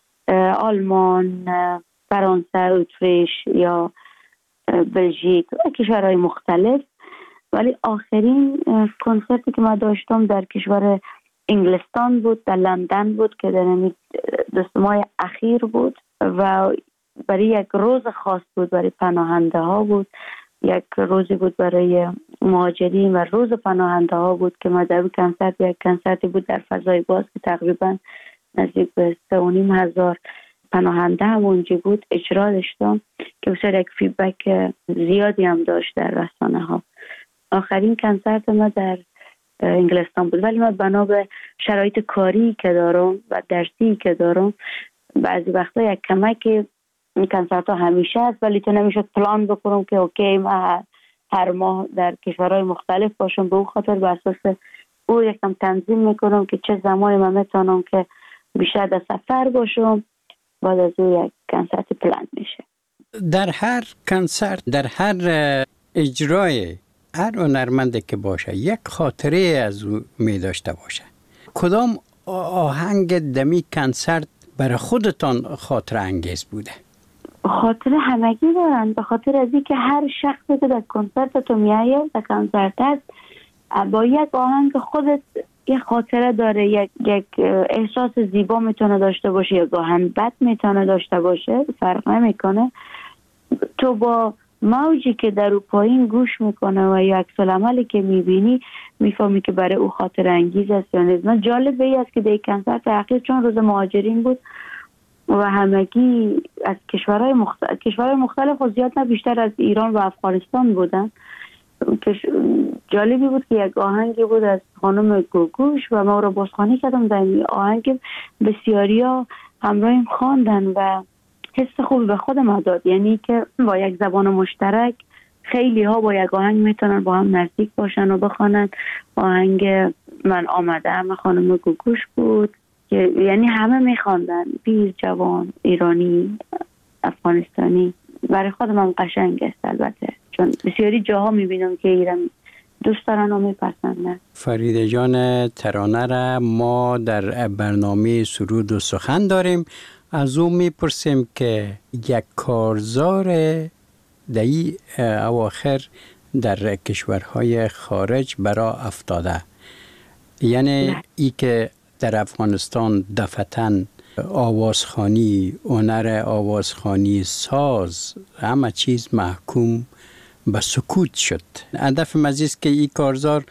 آلمان، فرانسه، اتریش یا بلژیک و کشورهای مختلف. ولی آخرین کنسرتی که ما داشتم در کشور انگلستان بود، در لندن بود که در دو ماه اخیر بود و برای یک روز خاص بود، برای پناهنده ها بود، یک روزی بود برای مهاجرین و روز پناهنده ها بود که ما در کنسرت یک کنسرتی بود در فضای باز که تقریبا نزدیک به 3,500 پناهنده هم اونجا بود اجرا داشتم که بسیار یک فیدبک زیادی هم داشت در رسانه ها. آخرین کنسرت ما در انگلستان بود، ولی من بنا به شرایط کاری که دارم و درسی که دارم بعضی وقتا یک کمک این کنسرت ها همیشه هست، ولی تو نمیشد پلان بکنم که اوکی من هر ماه در کشورهای مختلف باشم. به اون خاطر به اساس او یکم تنظیم میکنم که چه زمانی من میتونم که بیشتر در سفر باشم، بعد از او یک کنسرت پلان میشه. در هر کنسرت، در هر اجرای هر هنرمندی که باشه یک خاطره از او می داشته باشه. کدام آهنگ دمی کنسرت برای خودتان خاطره انگیز بوده؟ خاطره همگی دارن، به خاطر از اینکه هر شخصی که در کنسرت تو میایه در کنسرت با یک آهنگ خودت یک خاطره داره، یک احساس زیبا میتونه داشته باشه یا آهنگ بد میتونه داشته باشه، فرق نمیکنه. تو با موجی که در او پایین گوش میکنه و یا عکس العملی که میبینی میفهمی که برای او خاطره انگیز است یا نیست. جالب است که در کنسرت اخیر چون روز مهاجرین بود و همگی از کشورهای مختلف و زیاد نه بیشتر از ایران و افغانستان بودن، جالبی بود که یک آهنگی بود از خانم گوگوش و ما رو بازخوانی کردم در این آهنگ بسیاری ها همراهیم خواندن و حس خوبی به خودم داد، یعنی که با یک زبان مشترک خیلی ها با یک آهنگ میتونن با هم نزدیک باشن و بخوانن. آهنگ من آمدم خانم گوگوش بود که یعنی همه میخواندن، پیر جوان، ایرانی، افغانستانی. برای خودم هم قشنگ است البته، چون بسیاری جاها میبینم که ایران دوست دارن و میپسندن. فریده جان ترانه را ما در برنامه سرود و سخن داریم. از او میپرسیم که یک کارزار دهی اواخر در کشورهای خارج برا افتاده، یعنی ای که در افغانستان دفتن آوازخوانی، هنر آوازخوانی، ساز، همه چیز محکوم به سکوت شد. هدف مزیست که این کارزار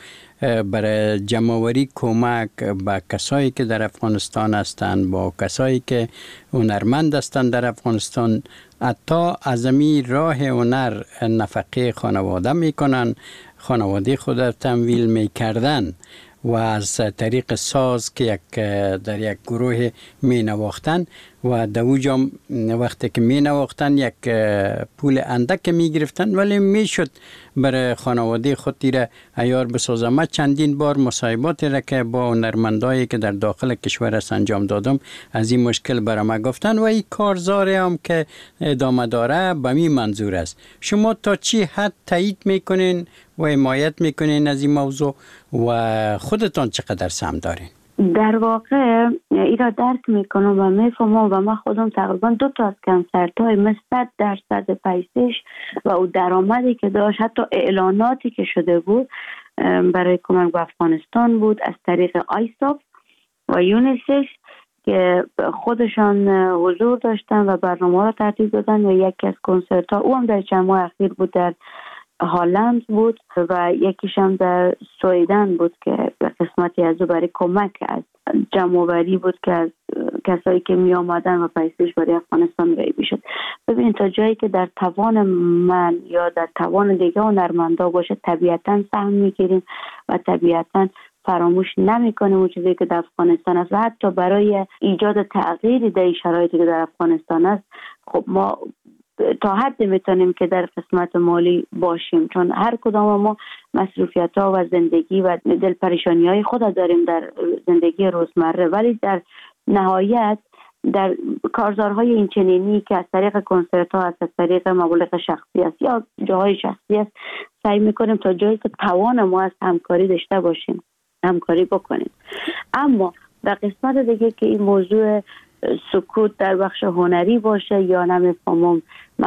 برای جمع‌آوری کمک به کسایی که در افغانستان هستند، با کسایی که هنرمند هستند در افغانستان، حتی از این راه هنر نفقه خانواده میکنن، خانواده خود تمویل میکردن و از طریق ساز که در یک گروه می نواختن و در اوجا وقتی که می نواختن یک پول اندک می گرفتن، ولی می شد برای خانواده خود را عیار بسازم. من چندین بار مصاحبات را که با هنرمندایی که در داخل کشور است انجام دادم از این مشکل برای ما گفتن و این کارزار هم که ادامه داره به می منظور است. شما تا چی حد تایید میکنین و حمایت میکنین از این موضوع و خودتان چقدر سهم دارین؟ در واقع ایرا درک میکنم و میفهمم و من خودم تقریبا 2 تا از کنسرت های مثل 100% پیسش و او درآمدی که داشت، حتی اعلاناتی که شده بود برای کمک به افغانستان بود از طریق آیساف و یونیسف که خودشان حضور داشتن و برنامه را ترتیب دادن و یکی از کنسرت ها او هم در چند ماه اخیر بود در هالند بود و یکیش هم در سویدن بود که قسمتی از او برای کمک از جمع‌آوری بود که از کسایی که می آمدن و پیسش برای افغانستان غیبی شد. ببینید تا جایی که در توان من یا در توان دیگه هنرمندا باشه طبیعتاً سهم میگیریم و طبیعتاً فراموش نمی‌کنیم اون چیزی که در افغانستان است و حتی برای ایجاد تغییری در شرایطی که در افغانستان است خب ما تا حد میتونیم که در قسمت مالی باشیم، چون هر کدام ما مصروفیت ها و زندگی و دل پریشانی های خود داریم در زندگی روزمره، ولی در نهایت در کارزارهای این چنینی که از طریق کنسرت ها از طریق مبالغ شخصی است یا جاهای شخصی است سعی میکنیم تا جایی که توان ما از همکاری داشته باشیم همکاری بکنیم. اما در قسمت دیگه که این موضوع سکوت در بخش هنری باشه یا نمیفهمم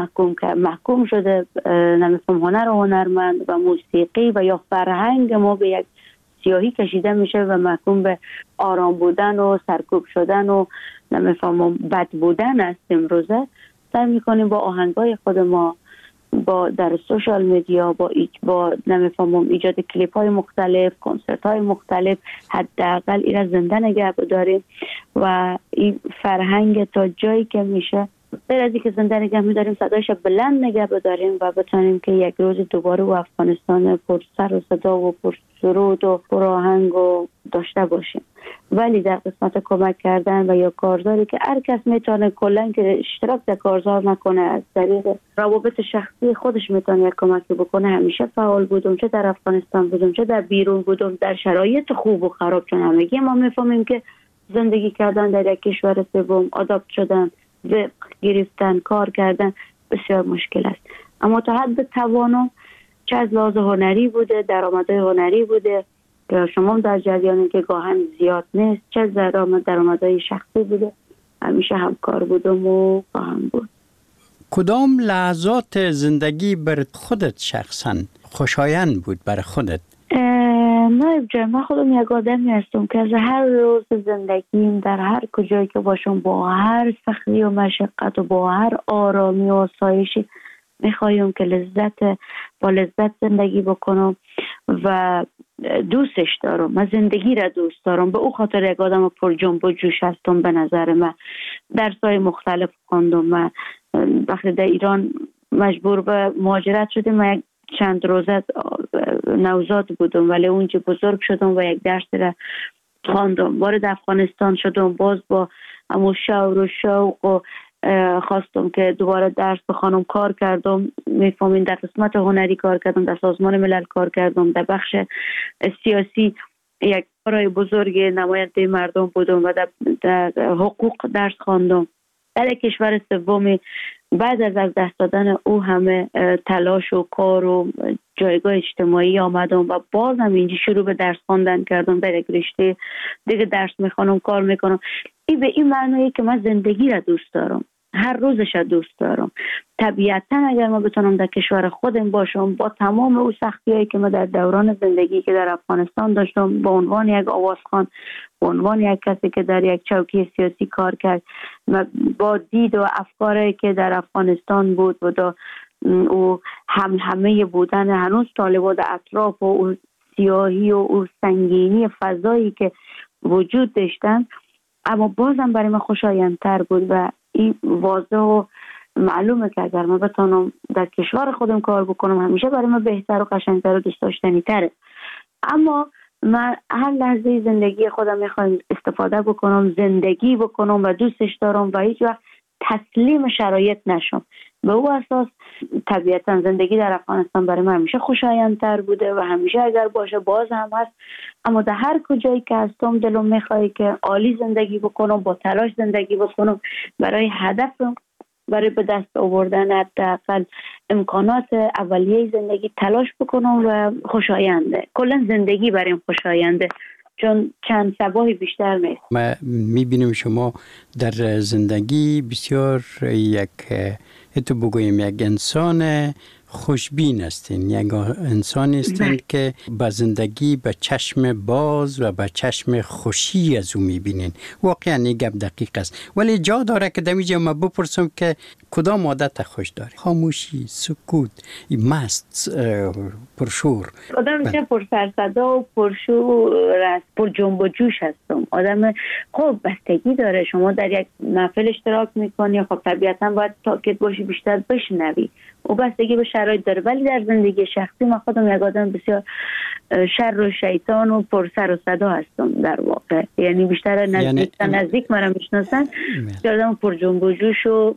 محکوم شده نمیفهم هنر و هنرمند و موسیقی و یا فرهنگ ما به یک سیاهی کشیده میشه و محکوم به آرام بودن و سرکوب شدن و نمیفهمم بد بودن است، امروزه سعی میکنیم با آهنگای خود ما با در سوشال میدیا با نمیفهمم ایجاد کلیپ های مختلف، کنسرت های مختلف حداقل این را زنده نگه بداریم و این فرهنگ تا جایی که میشه غیر از اینکه زنده نگه میداریم صدایش بلند نگه بداریم و بتونیم که یک روز دوباره و افغانستان پر سر و صدا و پر سرود و پر آهنگ و داشته باشیم. ولی در قسمت کمک کردن و یا کارزاری که هر کس میتونه کلا که اشتراک در کارزار نکنه از طریق روابط شخصی خودش میتونه یک کمکی بکنه. همیشه فعال بودم، چه در افغانستان بودم چه در بیرون بودم، در شرایط خوب و خراب، چون همگی ما میفهمیم که زندگی کردن در یک کشور سوم، آداپت شدن، وفق گرفتن، کار کردن بسیار مشکل است. اما تا حد توانم چه از لحاظ هنری بوده، درآمدهای هنری بوده که شما در جریان که گاهن زیاد نیست، چه از درآمدهای شخصی بوده. همیشه همکار بودم و خواهم بود. کدام لحظات زندگی بر خودت شخصا خوشایند بود برای خودت؟ نایب جان، من خودم یک آدمی هستم که از هر روز زندگیم در هر کجایی که باشم با هر سختی و مشقت و با هر آرامی و آسایشی میخوایم که لذت زندگی بکنم و دوستش دارم. من زندگی را دوست دارم، به او خاطر یک آدم پر جنب و جوش هستم. به نظر من درس‌های مختلف خواندم. من وقتی در ایران مجبور به مهاجرت شدم، من یک چند روزه نوزاد بودم ولی اونجا بزرگ شدم و یک درس را خواندم. وارد افغانستان شدم، باز با همون شوق و خواستم که دوباره درس بخوانم. کار کردم، میفهمین در قسمت هنری کار کردم، در سازمان ملل کار کردم، در بخش سیاسی یک کارهای بزرگ نماینده مردم بودم و در حقوق درس خواندم. در کشور سومی بعد از دست دادن او همه تلاش و کار و جایگاه اجتماعی آمدم و بازم اینجا شروع به درس خواندن کردم. در یک رشته دیگه درس میخوانم، کار میکنم. این به این معنیه که من زندگی را دوست دارم، هر روزش را دوست دارم. طبیعتا اگر ما بتونم در کشور خودم باشم با تمام او سختیایی که ما در دوران زندگی که در افغانستان داشتم، به عنوان یک آوازخوان، به عنوان یک کسی که در یک چوکی سیاسی کار کرد، با دید و افکاری که در افغانستان بود و او همه بودن هنوز طالبان در اطراف و او سیاهی و او سنگینی فضایی که وجود داشتن، اما بازم برای من خوشایندتر بود و این واضح و معلومه که اگر من بتونم در کشور خودم کار بکنم همیشه برای من بهتر و قشنگتر و دوست داشتنی تره. اما من هر لحظه زندگی خودم میخوایم استفاده بکنم، زندگی بکنم و دوستش دارم و هیچ وقت تسلیم شرایط نشم. به او اساس طبیعتا زندگی در افغانستان برای من همیشه خوشایندتر بوده و همیشه اگر باشه باز هم هست. اما در هر کجایی که هستم دلم میخواد که عالی زندگی بکنم، با تلاش زندگی بکنم، برای هدفم، برای به دست آوردن حداقل امکانات اولیه زندگی تلاش بکنم و خوشاینده. کلا زندگی برایم خوشاینده چون چند صباحی بیشتر نیست. ما میبینیم شما در زندگی بسیار تو بگویم یک انسان خوشبین هستین، یک انسانی هستین که به زندگی به چشم باز و به چشم خوشی از او میبینین. واقعا این گپ دقیق است، ولی جا داره که دمیجه ما بپرسم که کدام عادت خوش داره؟ خاموشی، سکوت، مست، پرشور؟ آدم میشه پر سرصدا و پرشور است، پر جنب و جوش هستم. آدم خب بستگی داره، شما در یک محفل اشتراک میکنی، خب طبیعتا باید تاکید باشی بیشتر بشنوی و بستگی به شرایط داره. ولی در زندگی شخصی من خودم یک آدم بسیار شر و شیطان و پر سر و صدا هستم در واقع. یعنی بیشتر نزدیک منو میشناسن، آدم پر جنب و جوش و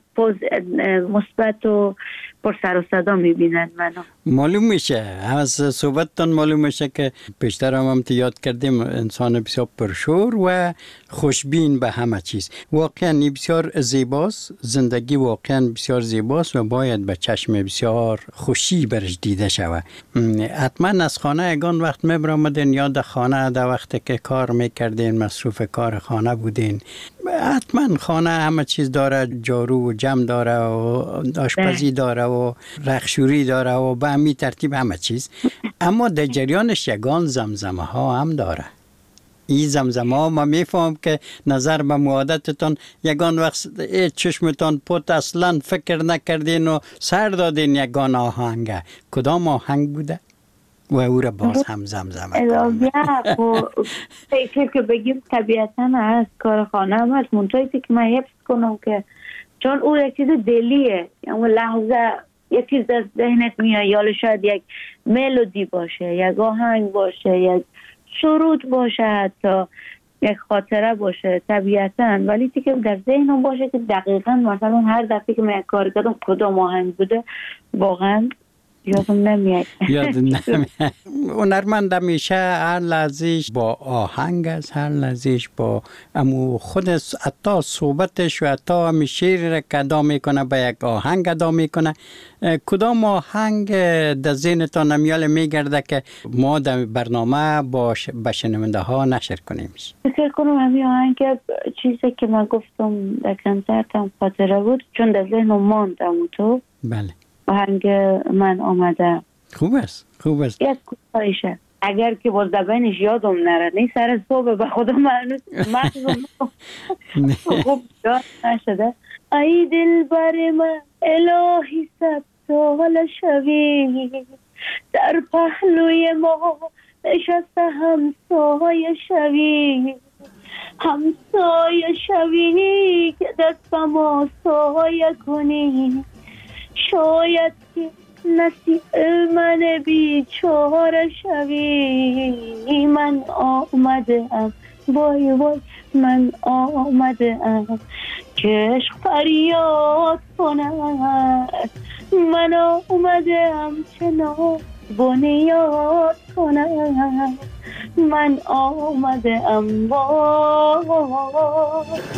مثبت و پر سر و صدا میبینن منو. معلوم میشه از صحبتتان معلوم میشه که پیشتر هم یاد کردیم انسان بسیار پرشور و خوشبین به همه چیز. واقعا بسیار زیباست، زندگی واقعا بسیار زیباست و باید به چشم بسیار خوشی برش دیده شود. حتما از خانه یگان وقت میبرامدین یاد خانه در وقتی که کار میکردین، مصروف کار خانه بودین. حتما خانه همه چیز داره، جارو و جمع داره و آشپزی داره و رخشوری داره و به همین ترتیب همه چیز. اما در جریانش یگان زمزمه ها هم داره. این زمزمه ها ما میفهم که نظر به معادتتان یگان وقت چشمتان پت اصلا فکر نکردین و سر دادین یگان آهنگه. کدام آهنگ بوده؟ و او را باز هم زمزمه کنم. فکر که بگیم طبیعتا از کار خانه هم هست، منطقی که من حفظ کنم که چون او یک چیز دلیه، اون لحظه یک چیز از ذهنت میاد، یا شاید یک ملودی باشه، یک آهنگ باشه، یک سرود باشه، حتی یک خاطره باشه طبیعتا. ولی که در ذهنم باشه که دقیقاً مثلا هر دفعه که من یک کار کردم کدام آهنگ بوده، واقعا یادم نمیاد. هنرمند همیشه هر لحظهش با آهنگ است، هر لحظهش با امو خود حتی صحبتش و حتی همی شعر را که ادا میکنه به یک آهنگ ادا میکنه. کدام آهنگ در ذهنتان نمیال میگرده که ما در برنامه با شنونده ها نشر کنیم؟ فکر کنم همین آهنگ چیزی که من گفتم در کنسرتم خاطره بود، چون در ذهنم ماندم تو. بله. آهنگ من آمده. خوب است، خوب است. یک کوتاهیشه اگر که باز دبنش یادم نره، نه سر صبح به خدا من خوب یاد نشده. ای دل بر من الهی 100 سال شوی، در پهلوی ما نشسته همسایه شوی، همسایه شوی که دستم آسایه کنی، شاید که نصیب من بیچاره شوی. من آمده ام، وای وای من آمده ام که عشق فریاد کند. من آمده ام چنان بنیاد کنم، من آمده ام وای.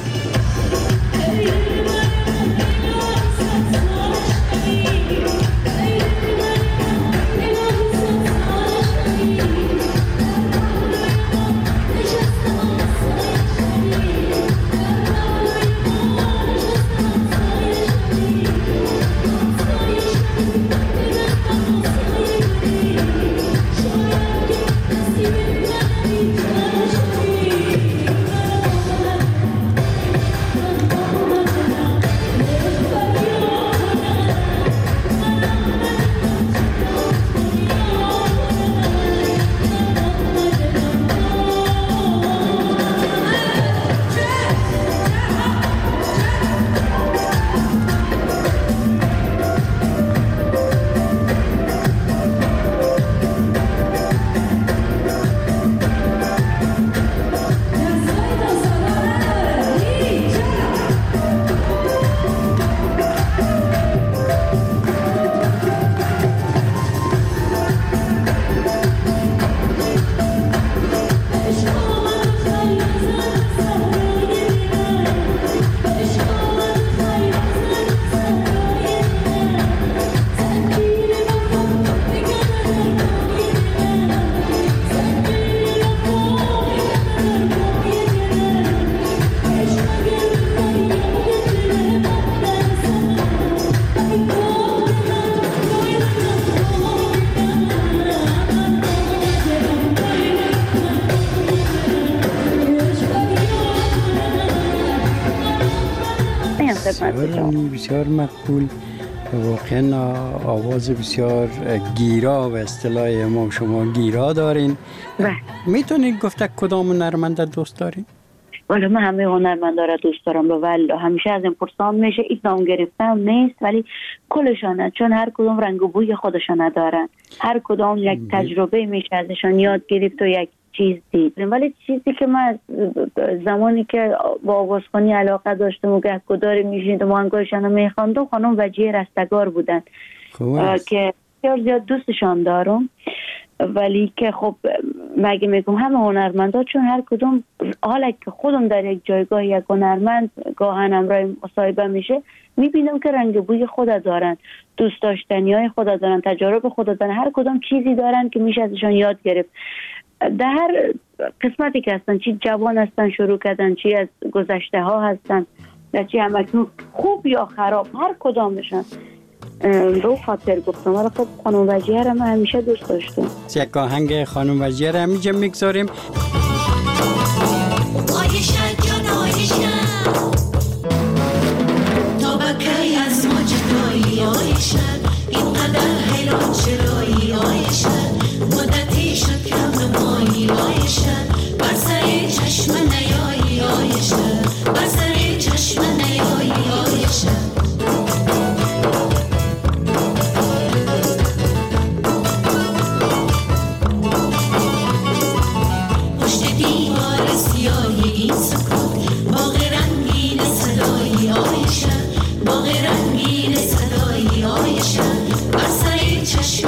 بسیار مقبول، واقعا آواز بسیار گیرا، به اصطلاح ما شما گیرا دارین. میتونید گفته کدام هنرمنده دوست دارین؟ ولی من همه هنرمندا را دوست دارم، ولی همیشه از این پرسان میشه این نام گرفتم نیست، ولی کلشانه، چون هر کدوم رنگ و بوی خودشانه دارن، هر کدام یک تجربه میشه ازشان یاد گرفت و یک چیز دید. ولی چیزی که من زمانی که با آوازخوانی علاقه داشتم و گهگداری میشیدم و آهنگایشان میخواندم، خانم وجیه رستگار بودن که بسیار زیاد دوستشان دارم. ولی که خب مگه میگم همه هنرمندا، چون هر کدوم حالا که خودم در یک جایگاه یک هنرمند گاهن همراه مصاحبه میشه، میبینم که رنگ بوی خود دارن، دوست داشتنی های خود دارن، تجارب خود دارن، هر کدوم چیزی دارن که میشه ازشان یاد گرفت. در هر قسمتی که هستن، چی جوان هستن شروع کردن، چی از گذشته ها هستن، چی همکنون خوب یا خراب، هر کدامشان رو خاطر گفتم. ولی خب خانم وجیه را من همیشه دوست داشتم. یک آهنگ خانم وجیه را همیشه میگذاریم. آیشن جان آیشن تا بکی از ماجدایی، آیشن اینقدر حیران چرایی، آیشن مدتی شد کم نمایی، آیشن بر سر چشم نیایی، آیشن بر سر چشم نیایی، آیشن پشت دیوار سیاهی این سکوت، باغ رنگین صدایی، آیشن باغ رنگین صدایی، آیشن بر سر چشم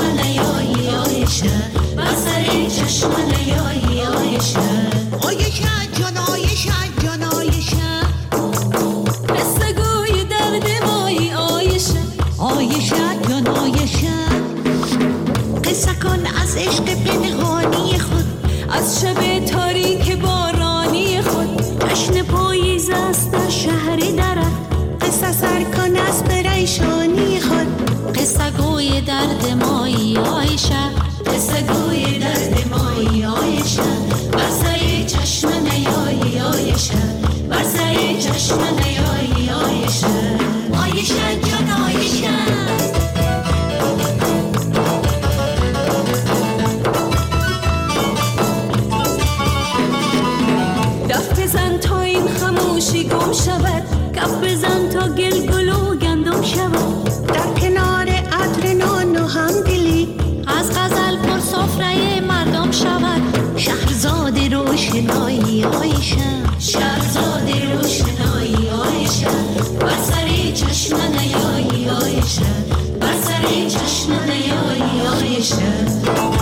شب. قصه کن از عشق پنهانی خود، از شب تاریک بارانی خود. جشن پاییز است در شهر درت، قصه سر کن از پریشانی خود. قصه گوی درد مایی عایشه، قصه گوی درد مایی عایشه. بر سر چشم نیایی عایشه، بر سر چشم نیایی عایشه. عایشه جان عایشه. دف بزن تا این خموشی گم شود، کف بزن تا گل گل و گندم شود. در کنار عطر نان و همدلی، از غزل پر سفره مردم شود. شهرزاد روشنایی عایشه، شهرزاد روشنایی عایشه. بر سر چشم نیایی عایشه، بر سر چشم نیایی عایشه.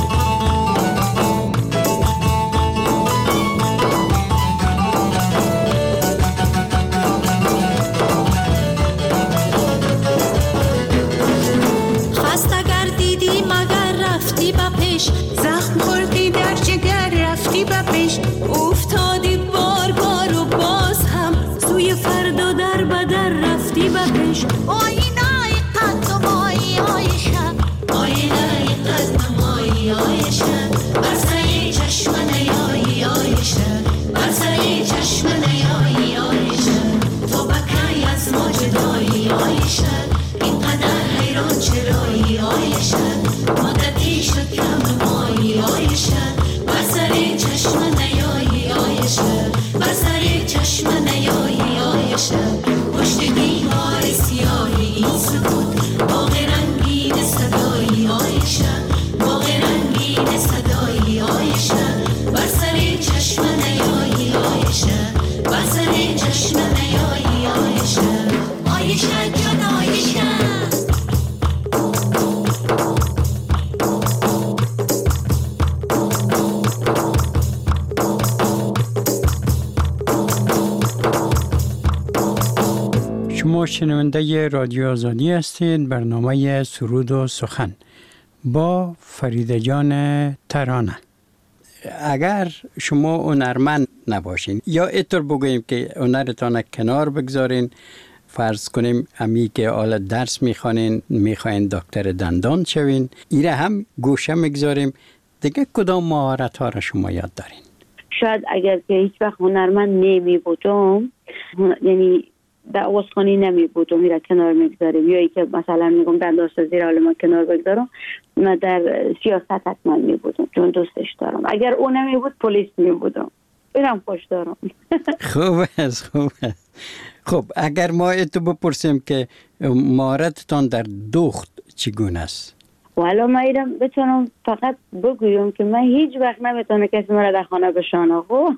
زخم خوردی در جگر رفتی به پیش، افتادی بار بار و باز هم سوی فردا در بدر رفتی به پیش. آینه قد مایی عایشه، آینه قد مایی عایشه. بر سر چشم نیایی عایشه، بر سر چشم نیایی عایشه. تو بکی از ما جدایی عایشه، اینقدر حیران چرایی عایشه. مدتی شد کم مایی عایشه، بر سر چشم نیایی عایشه، بر سر چشم نیایی عایشه. پشت دیوار سیاهی این سکوت، باغ رنگین صدایی عایشه، باغ رنگین صدایی عایشه. بر سر چشم نیایی عایشه، بر سر چشم نیایی عایشه. عایشه جان عایشه. شما شنونده رادیو آزادی هستید. برنامه سرود و سخن با فریده جان ترانه. اگر شما هنرمند نباشین یا اینطور بگوییم که هنرتان کنار بگذارین، فرض کنیم امی که حالا درس میخواین دکتر دندان شوین، ایره هم گوشه میگذاریم، دیگه کدام مهارت ها را شما یاد دارین؟ شاید اگر که هیچ وقت هنرمند نمی بودم، یعنی در آوازخوانی نمی بودم، میره کنار میگذاریم، یا ای که مثلا میگم دندانسازی را حالا من کنار بگذارم، من در سیاست حتما می بودم چون دوستش دارم. اگر اون نمی بود پلیس می بودم، اینم خوش دارم. خوب است. خب اگر ما اتو بپرسیم که مهارتتان در دوخت چگونه است؟ والا من ایرم بتونم فقط بگویم که من هیچ وقت نمیتونه کسی مرا در خانه بشانه. خب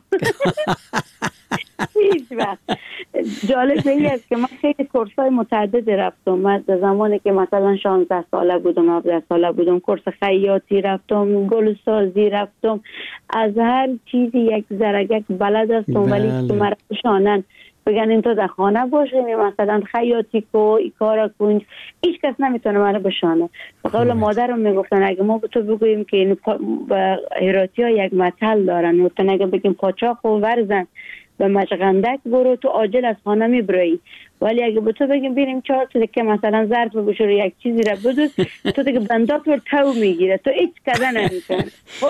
هیچ وقت. جالب این است که من خیلی کورسای متعدد رفتم. من در زمانی که مثلا 16 ساله بودم 17 ساله بودم کورس خیاطی رفتم، گل سازی رفتم، از هر چیزی یک ذرگک بلد هستم. ولی که مرا بشانن بگن این تو در خانه باشه مثلا خیاطی کو ای کارا کن، هیچ کس نمیتونه منو بشانه. قبل مادرم میگفتن اگه ما به تو بگوییم که این هراتی ها یک مثل دارن، مثلا اگه بگیم قاچاق و ورزن به مشغندک برو تو عاجل از خانه میبری، ولی اگه به تو بگیم بریم 4 تا که مثلا ظرف بشوری یک چیزی را بدوز، تو دیگه بندات رو تو میگیره، تو هیچ کده نمیکنه.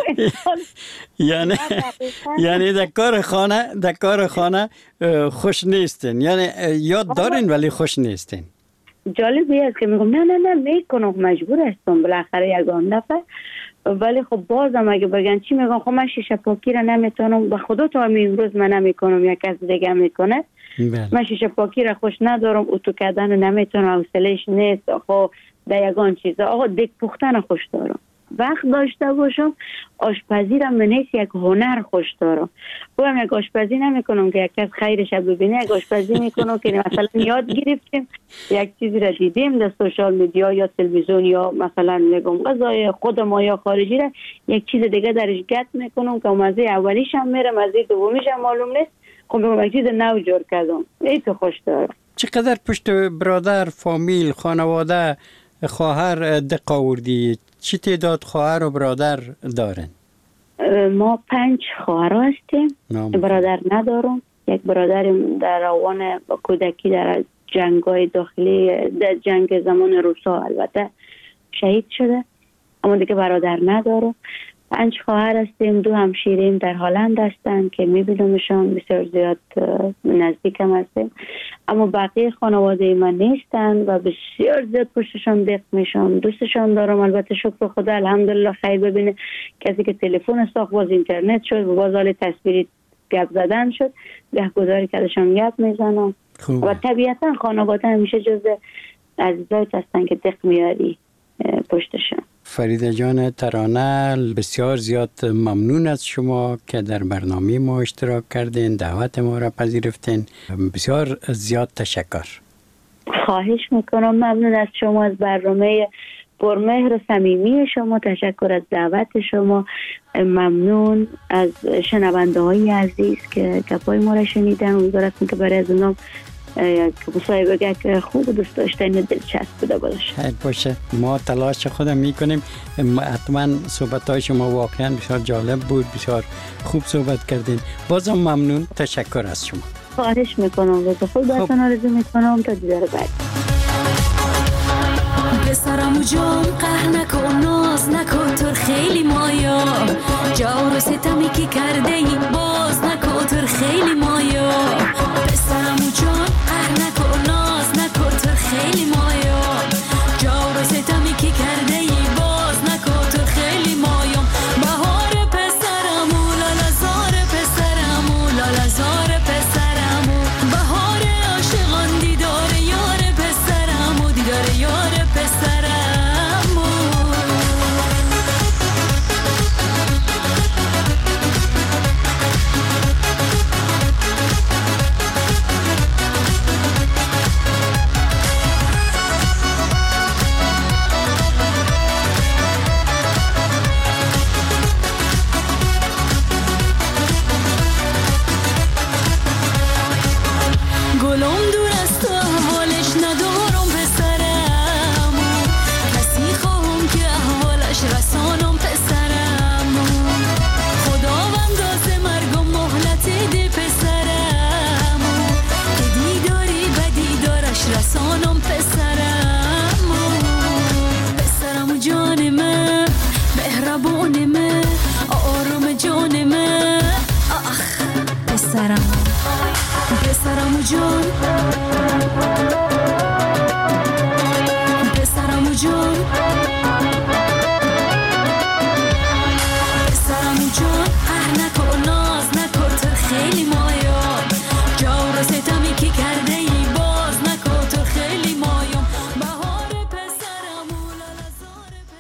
یعنی در کار خانه خوش نیستین، یعنی یاد دارین ولی خوش نیستین. جالبی است که میگم نه میکنم، مجبور هستم بالاخره یگان دفعه. ولی خب بازم اگه بگن چی میگم، خب من شیشه پاکی را نمیتونم، به خدا تا امروز من نمیکنم، یک کس دیگه میکنه. من شیشه پاکی را خوش ندارم، اتو کردن رو نمیتونم، حوصله‌اش نیست. خب در یگان چیزا آقا دیگ پختن خوش دارم، وقت داشته باشم. آشپزی را من نیست یک هنر خوش دارم. بگم یک آشپزی نمیکنم که یک کس خیرش ببینه، یک آشپزی میکنم که مثلا یاد گرفتیم یک چیزی را دیدیم در سوشال میدیا یا تلویزیون یا مثلا میگم غذای خود ما یا خارجی را یک چیز دیگه درش گت میکنم که مزه اولیش هم میره، مزه دومیش هم معلوم نیست. خب میگم یک چیز نو جور کردم، این تو خوش دارم. چقدر پشت برادر، فامیل، خانواده خواهر دق آوردی، چی تعداد خواهر و برادر دارن؟ ما 5 خواهر هستیم. برادر ندارم. یک برادرم در آوان کودکی در جنگ‌های داخلی، در جنگ زمان روسا البته شهید شده، اما دیگه برادر ندارم. 5 خواهر هستیم. 2 همشیریم در هلند هستن که میبینمشان، بسیار زیاد نزدیک هم هستیم، اما بقیه خانواده من نیستن و بسیار زیاد پشتشان دق میشم. دوستشان دارم، البته شکر خدا الحمدلله خیر ببینه. کسی که تلفن ساخت، باز اینترنت شد و باز حال تصویری گپ زدن شد، گهگداری کردشان گپ میزنم و طبیعتا خانواده همیشه جز عزیزایت هستن که دق میاری پشتشان. فریده جان ترانه، بسیار زیاد ممنون از شما که در برنامه ما اشتراک کردین، دعوت ما را پذیرفتین. بسیار زیاد تشکر. خواهش میکنم. ممنون از شما، از برنامه پرمهر و صمیمی شما. تشکر از دعوت شما. ممنون از شنونده های عزیز که گپای ما را شنیدن. امیدوارم که برای از اونام مصاحبه که خوب و دوست داشتنی دلچسب بوده باشه. باشه، ما تلاش خودم میکنیم. حتما صحبت های شما واقعا بسیار جالب بود، بسیار خوب صحبت کردین. بازم ممنون، تشکر از شما. خواهش میکنم. روز خوب براتون آرزو میکنم. تا دیدار بعد. پسرم و جان قهر نکن، ناز نکن، تو خیلی مایا جور و ستمی که کرده این باز نکن، تو خیلی